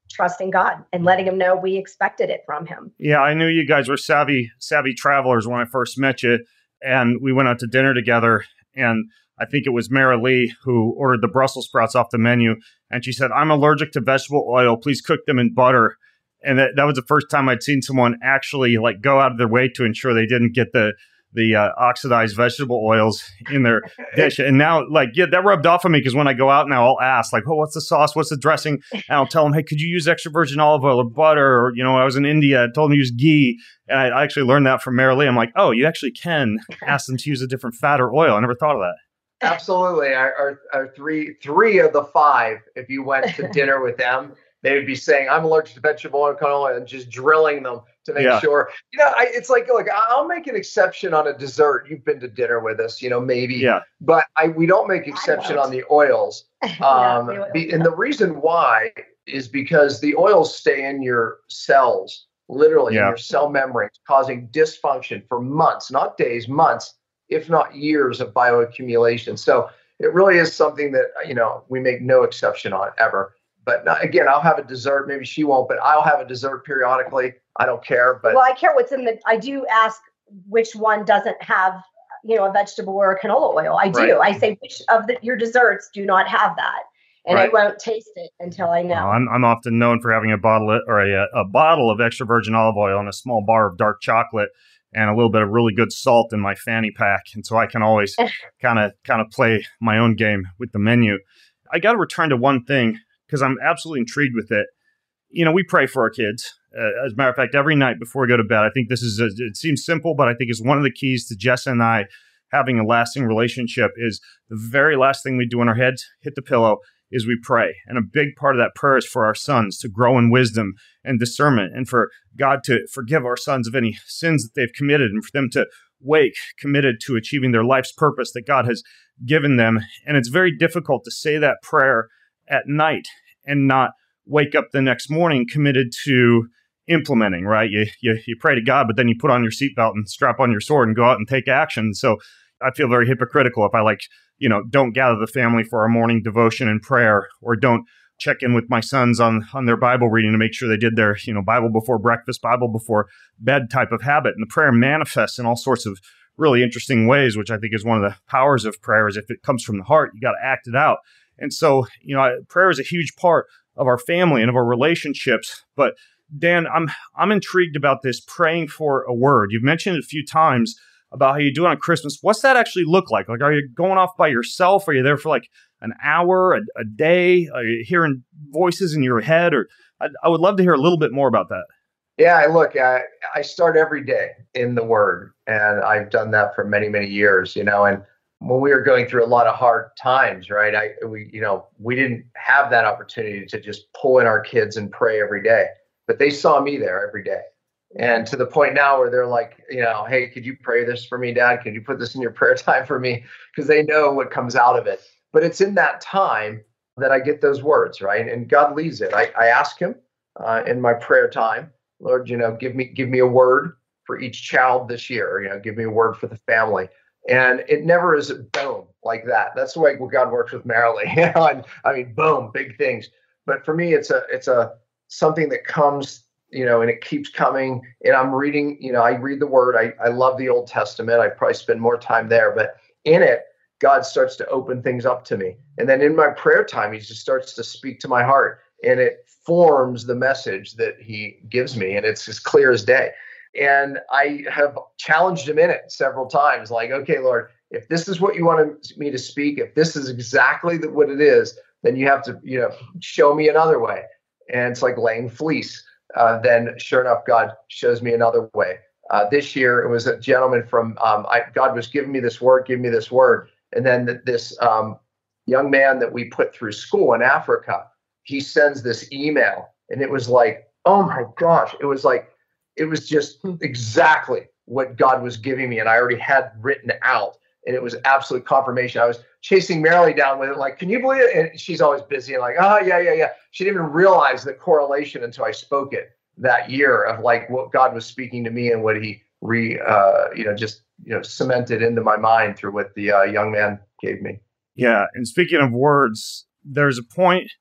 trusting God and letting him know we expected it from him. Yeah, I knew you guys were savvy, savvy travelers when I first met you, and we went out to dinner together, and I think it was Mara Lee who ordered the Brussels sprouts off the menu, and she said, "I'm allergic to vegetable oil. Please cook them in butter." And that, that was the first time I'd seen someone actually like go out of their way to ensure they didn't get the the uh, oxidized vegetable oils in their dish. And now, like, yeah, that rubbed off on me because when I go out now, I'll ask, like, oh, what's the sauce? What's the dressing? And I'll tell them, hey, could you use extra virgin olive oil or butter? Or, you know, I was in India, I told them to use ghee. And I actually learned that from Mara Lee. I'm like, oh, you actually can ask them to use a different fat or oil. I never thought of that. Absolutely. Our, our, our three, three of the five, if you went to dinner with them, they would be saying, I'm allergic to vegetable oil and canola, and just drilling them to make Yeah. sure. You know, I, it's like, look, I'll make an exception on a dessert. You've been to dinner with us, you know, maybe. Yeah. But I we don't make exception won't. on the oils. Yeah, Um, the oils, be, and the reason why is because the oils stay in your cells, literally in Yeah. your cell membranes, causing dysfunction for months, not days, months, if not years of bioaccumulation. So it really is something that, you know, we make no exception on ever. But not, again, I'll have a dessert. Maybe she won't, but I'll have a dessert periodically. I don't care. But Well, I care what's in the, I do ask which one doesn't have, you know, a vegetable or a canola oil. I do. Right. I say, which of the, your desserts do not have that? And Right. I won't taste it until I know. Well, I'm, I'm often known for having a bottle of, or a, a bottle of extra virgin olive oil and a small bar of dark chocolate and a little bit of really good salt in my fanny pack. And so I can always kind of kind of play my own game with the menu. I got to return to one thing because I'm absolutely intrigued with it. You know, we pray for our kids. Uh, as a matter of fact, every night before we go to bed, I think this is, a, it seems simple, but I think it's one of the keys to Jess and I having a lasting relationship is the very last thing we do in our heads, hit the pillow, is we pray. And a big part of that prayer is for our sons to grow in wisdom and discernment, and for God to forgive our sons of any sins that they've committed, and for them to wake committed to achieving their life's purpose that God has given them. And it's very difficult to say that prayer at night and not wake up the next morning committed to implementing, right? You, you, you pray to God, but then you put on your seatbelt and strap on your sword and go out and take action. So I feel very hypocritical if I like, you know, don't gather the family for our morning devotion and prayer, or don't check in with my sons on, on their Bible reading to make sure they did their, you know, Bible before breakfast, Bible before bed type of habit. And the prayer manifests in all sorts of really interesting ways, which I think is one of the powers of prayer, is if it comes from the heart, you got to act it out. And so, you know, prayer is a huge part of our family and of our relationships. But Dan, I'm I'm intrigued about this praying for a word. You've mentioned it a few times about how you do it on Christmas. What's that actually look like? Like, are you going off by yourself? Are you there for like an hour, a, a day? Are you hearing voices in your head? Or I, I would love to hear a little bit more about that. yeah, look, I, I start every day in the Word, and I've done that for many, many years, you know, and when we were going through a lot of hard times, right, I we you know, we didn't have that opportunity to just pull in our kids and pray every day, but they saw me there every day. And to the point now where they're like, you know, hey, could you pray this for me, Dad? Could you put this in your prayer time for me? Because they know what comes out of it. But it's in that time that I get those words, right? And God leads it. I, I ask him uh, in my prayer time, Lord, you know, give me give me a word for each child this year. You know, give me a word for the family. And it never is boom like that. That's the way God works with Marilee. You know, and I mean, boom, big things. But for me, it's a it's a something that comes, you know, and it keeps coming. And I'm reading, you know, I read the Word. I I love the Old Testament. I probably spend more time there, but in it, God starts to open things up to me. And then in my prayer time, he just starts to speak to my heart, and it forms the message that he gives me. And it's as clear as day. And I have challenged him in it several times. Like, okay, Lord, if this is what you wanted me to speak, if this is exactly the, what it is, then you have to, you know, show me another way. And it's like laying fleece. Uh, then sure enough, God shows me another way. Uh, this year, it was a gentleman from, um, I, God was giving me this word, give me this word. And then th- this um, young man that we put through school in Africa, he sends this email, and it was like, oh my gosh, it was like, it was just exactly what God was giving me. And I already had written out, and it was absolute confirmation. I was chasing Marilee down with it. Like, can you believe it? And she's always busy and like, oh yeah, yeah, yeah. She didn't even realize the correlation until I spoke it that year of like what God was speaking to me and what he re, uh, you know, just, you know, cemented into my mind through what the uh, young man gave me. Yeah. And speaking of words, there's a point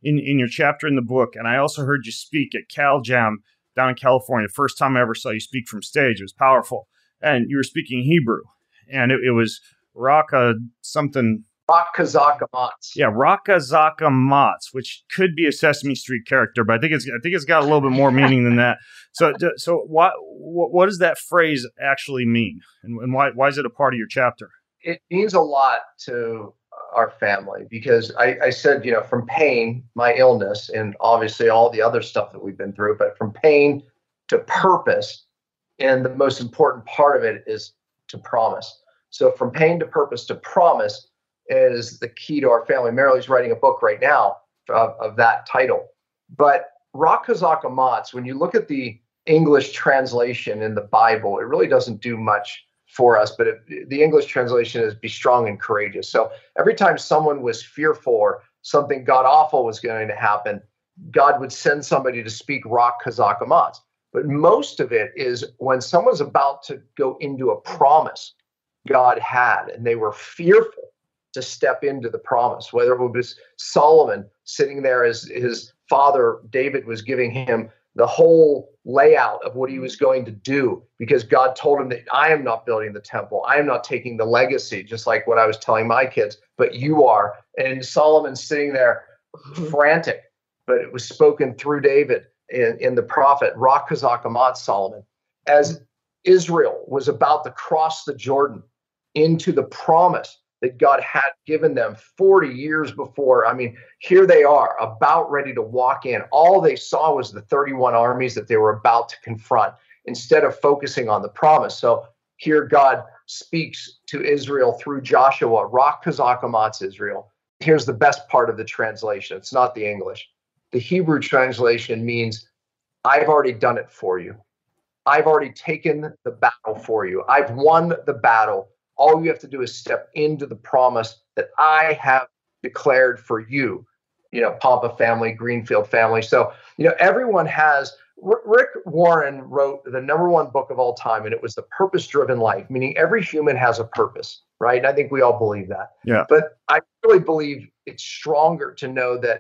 in, in your chapter in the book, and I also heard you speak at Cal Jam down in California. The first time I ever saw you speak from stage. It was powerful. And you were speaking Hebrew, and it, it was Raka something. Raka Zaka Matz. Yeah, Raka Zaka Matz, which could be a Sesame Street character, but I think it's I think it's got a little bit more meaning than that. So, so what what does that phrase actually mean, and, and why why is it a part of your chapter? It means a lot to our family because I, I said, you know, from pain, my illness, and obviously all the other stuff that we've been through, but from pain to purpose, and the most important part of it is to promise. So from pain to purpose to promise is the key to our family. Marilee's writing a book right now of, of that title. But Raka Zaka Matz, when you look at the English translation in the Bible, it really doesn't do much for us, but it, the English translation is be strong and courageous. So every time someone was fearful or something god awful was going to happen, God would send somebody to speak Raka Zaka Matz. But most of it is when someone's about to go into a promise God had, and they were fearful to step into the promise, whether it was Solomon sitting there as his father David was giving him the whole layout of what he was going to do, because God told him that I am not building the temple. I am not taking the legacy, just like what I was telling my kids, but you are. And Solomon sitting there frantic, but it was spoken through David in, in the prophet, Raka Zaka Matz Solomon. As Israel was about to cross the Jordan into the promise that God had given them forty years before. I mean, here they are about ready to walk in. All they saw was the thirty-one armies that they were about to confront instead of focusing on the promise. So here God speaks to Israel through Joshua, Raka Zaka Matz Israel. Here's the best part of the translation. It's not the English. The Hebrew translation means, I've already done it for you. I've already taken the battle for you. I've won the battle. All you have to do is step into the promise that I have declared for you. You know, Pompa family, Greenfield family. So, you know, everyone has, Rick Warren wrote the number one book of all time, and it was The Purpose-Driven Life, meaning every human has a purpose, right? And I think we all believe that. Yeah. But I really believe it's stronger to know that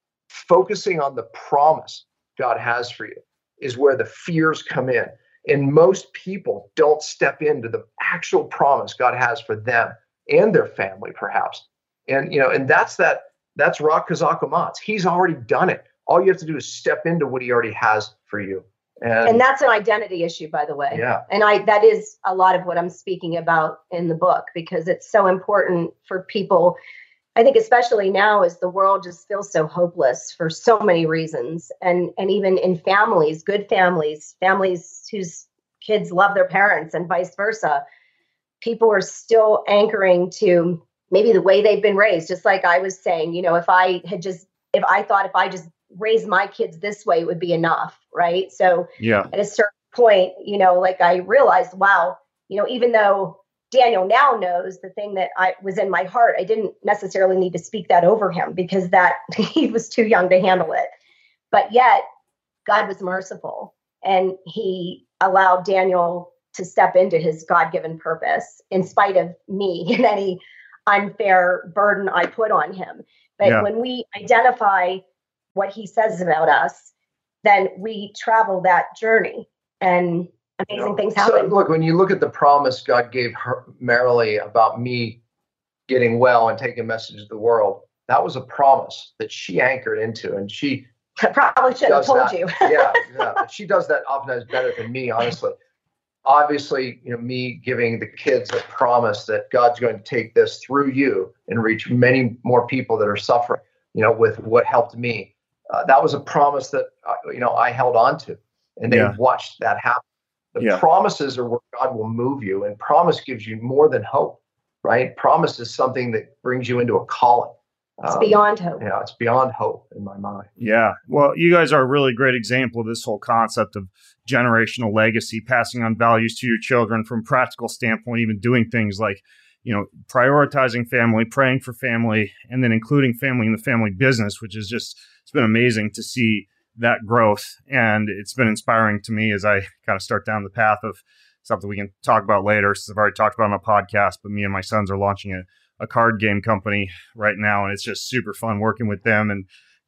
focusing on the promise God has for you is where the fears come in. And most people don't step into the actual promise God has for them and their family, perhaps. And, you know, and that's that, that's Raka Zaka Matz. He's already done it. All you have to do is step into what he already has for you. And, and that's an identity issue, by the way. Yeah. And I, that is a lot of what I'm speaking about in the book, because it's so important for people. I think especially now, as the world just feels so hopeless for so many reasons, and and even in families, good families, families whose kids love their parents and vice versa, people are still anchoring to maybe the way they've been raised. Just like I was saying, you know, if I had just, if I thought if I just raised my kids this way, it would be enough, right? So yeah, at a certain point, you know, like I realized, wow, you know, even though Daniel now knows the thing that I was in my heart, I didn't necessarily need to speak that over him because that he was too young to handle it. But yet God was merciful, and he allowed Daniel to step into his God-given purpose in spite of me and any unfair burden I put on him. But Yeah. when we identify what he says about us, then we travel that journey, and amazing You know, things so, happen. look, when you look at the promise God gave her, Marilee, about me getting well and taking a message to the world, that was a promise that she anchored into, and she I probably should have does told that. you. yeah, yeah, she does that oftentimes better than me, honestly. Obviously, you know, me giving the kids a promise that God's going to take this through you and reach many more people that are suffering, you know, with what helped me. Uh, that was a promise that, uh, you know, I held on to, and they Yeah. watched that happen. The Yeah. promises are where God will move you, and promise gives you more than hope, right? Promise is something that brings you into a calling. It's Um, beyond hope. Yeah, it's beyond hope in my mind. Yeah. Well, you guys are a really great example of this whole concept of generational legacy, passing on values to your children from a practical standpoint, even doing things like, you know, prioritizing family, praying for family, and then including family in the family business, which is just, it's been amazing to see that growth. And it's been inspiring to me as I kind of start down the path of something we can talk about later, since I've already talked about on a podcast, but me and my sons are launching a, a card game company right now. And it's just super fun working with them and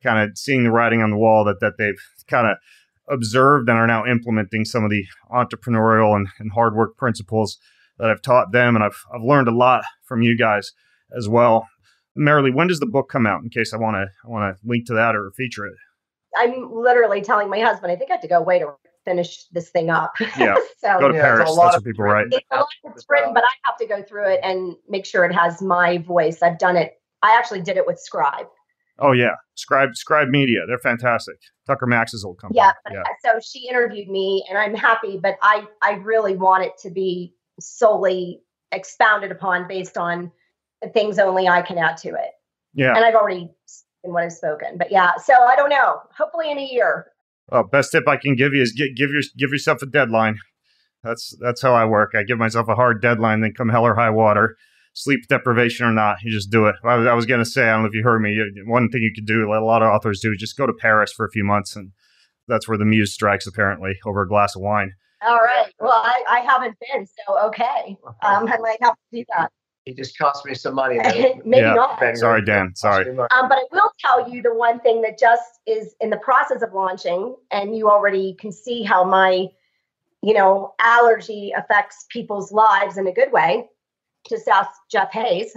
kind of seeing the writing on the wall that that they've kind of observed and are now implementing some of the entrepreneurial and, and hard work principles that I've taught them. And I've I've learned a lot from you guys as well. Marilee, when does the book come out? In case I want to I want to link to that or feature it. I'm literally telling my husband, I think I have to go away to finish this thing up. Yeah, so, go to yeah, Paris. That's what people write. It's a lot that's written, but I have to go through it and make sure it has my voice. I've done it. I actually did it with Scribe. Oh, yeah. Scribe Scribe Media. They're fantastic. Tucker Max's old company. Yeah, yeah. So she interviewed me and I'm happy, but I, I really want it to be solely expounded upon based on the things only I can add to it. Yeah. And I've already spoken what I've spoken. But yeah, so I don't know. Hopefully in a year. Well, best tip I can give you is get, give your give yourself a deadline. That's that's how I work. I give myself a hard deadline, then come hell or high water, sleep deprivation or not, you just do it. I was, I was going to say, I don't know if you heard me, one thing you could do, like a lot of authors do, just go to Paris for a few months, and that's where the muse strikes, apparently, over a glass of wine. All right. Well, I, I haven't been, so okay. Um, I might have to do that. It just cost me some money. Maybe yeah. not. Sorry, Dan. Sorry. Um, but I will tell you the one thing that just is in the process of launching, and you already can see how my, you know, allergy affects people's lives in a good way. Just ask Jeff Hayes.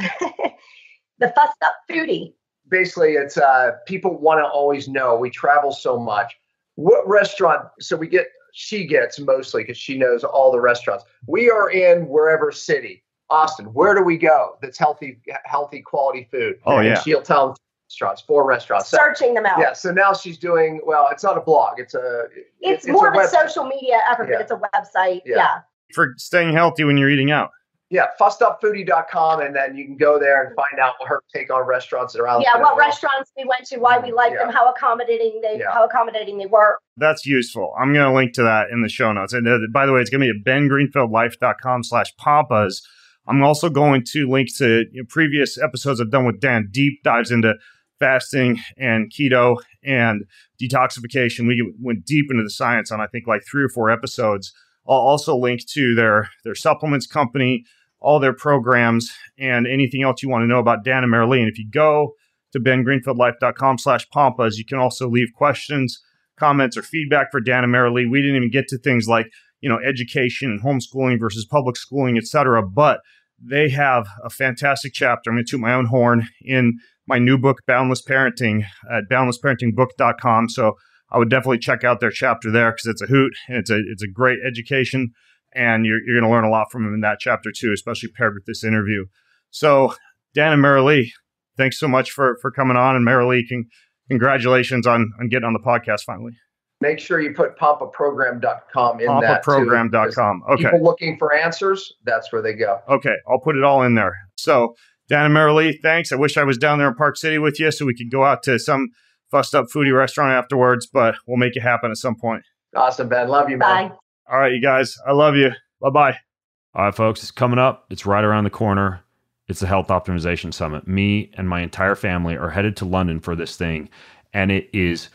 The Fussed Up Foodie. Basically, it's uh, people want to always know. We travel so much. What restaurant? So we get, she gets mostly because she knows all the restaurants. We are in wherever city. Austin, where do we go that's healthy, healthy quality food? Oh, and yeah. she'll tell them restaurants, four restaurants. So, Searching them out. yeah. So now she's doing, well, it's not a blog. It's a, It's, it's more a of a website. social media effort, Yeah. but it's a website. Yeah. Yeah. For staying healthy when you're eating out. Yeah. fussed up foodie dot com. And then you can go there and find out her take on restaurants around. Yeah. the What world. restaurants we went to, why we liked Yeah. them, how accommodating they, Yeah. how accommodating they were. That's useful. I'm going to link to that in the show notes. And uh, by the way, it's going to be at ben greenfield life dot com slash pampas. I'm also going to link to you know, previous episodes I've done with Dan, deep dives into fasting and keto and detoxification. We went deep into the science on, I think, like three or four episodes. I'll also link to their, their supplements company, all their programs, and anything else you want to know about Dan and Marilee. And if you go to ben greenfield life dot com slash pampas, you can also leave questions, comments, or feedback for Dan and Marilee. We didn't even get to things like, you know, education and homeschooling versus public schooling, et cetera. But they have a fantastic chapter. I'm going to toot my own horn in my new book, Boundless Parenting, at boundless parenting book dot com. So I would definitely check out their chapter there because it's a hoot and it's a it's a great education. And you're, you're going to learn a lot from them in that chapter too, especially paired with this interview. So Dan and Marilee, thanks so much for, for coming on. And Marilee, can, congratulations on, on getting on the podcast finally. Make sure you put pampa program dot com in pampa that program dot com. Okay. People looking for answers, that's where they go. Okay. I'll put it all in there. So Dan and Marilee, thanks. I wish I was down there in Park City with you so we could go out to some fussed up foodie restaurant afterwards, but we'll make it happen at some point. Awesome, Ben. Love you, man. Bye. All right, you guys. I love you. Bye-bye. All right, folks, it's coming up. It's right around the corner. It's the Health Optimization Summit. Me and my entire family are headed to London for this thing, and it is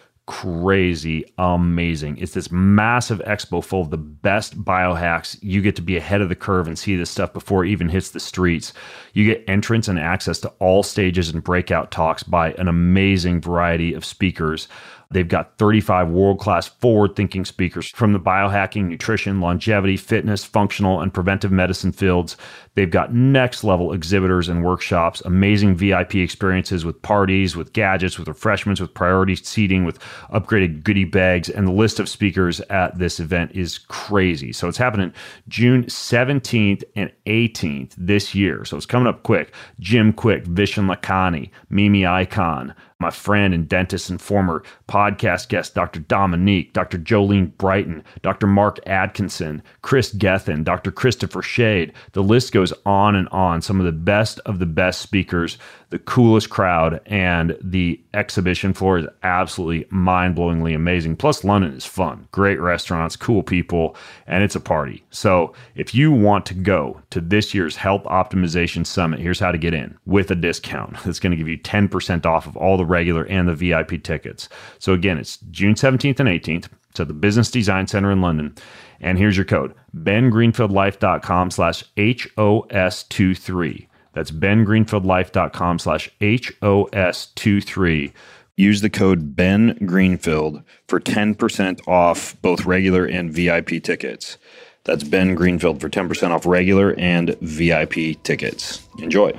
crazy amazing. It's this massive expo full of the best biohacks. You get to be ahead of the curve and see this stuff before it even hits the streets. You get entrance and access to all stages and breakout talks by an amazing variety of speakers. They've got thirty-five world-class forward-thinking speakers from the biohacking, nutrition, longevity, fitness, functional, and preventive medicine fields. They've got next-level exhibitors and workshops, amazing V I P experiences with parties, with gadgets, with refreshments, with priority seating, with upgraded goodie bags, and the list of speakers at this event is crazy. So it's happening June seventeenth and eighteenth this year. So it's coming up quick. Jim Quick, Vishen Lakhani, Mimi Icon, my friend and dentist and former podcast guest, Doctor Dominique, Doctor Jolene Brighton, Doctor Mark Atkinson, Chris Gethin, Doctor Christopher Shade. The list goes on and on. Some of the best of the best speakers, the coolest crowd, and the exhibition floor is absolutely mind-blowingly amazing. Plus, London is fun. Great restaurants, cool people, and it's a party. So if you want to go to this year's Health Optimization Summit, here's how to get in with a discount. It's going to give you ten percent off of all the regular and the V I P tickets. So again, it's June seventeenth and eighteenth. It's at the Business Design Center in London. And here's your code, ben greenfield life dot com slash H O S twenty-three. That's ben greenfield life dot com slash H O S twenty-three. Use the code Ben Greenfield for ten percent off both regular and V I P tickets. That's Ben Greenfield for ten percent off regular and V I P tickets. Enjoy.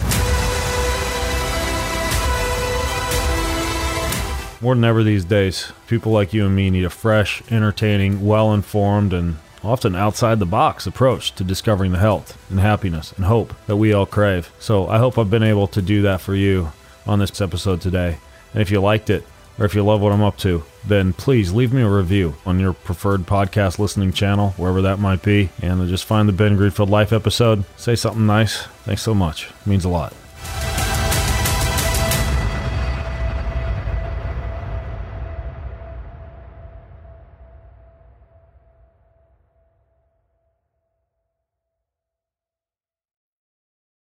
More than ever these days, people like you and me need a fresh, entertaining, well-informed, and often outside-the-box approach to discovering the health and happiness and hope that we all crave. So I hope I've been able to do that for you on this episode today. And if you liked it, or if you love what I'm up to, then please leave me a review on your preferred podcast listening channel, wherever that might be, and just find the Ben Greenfield Life episode. Say something nice. Thanks so much. It means a lot.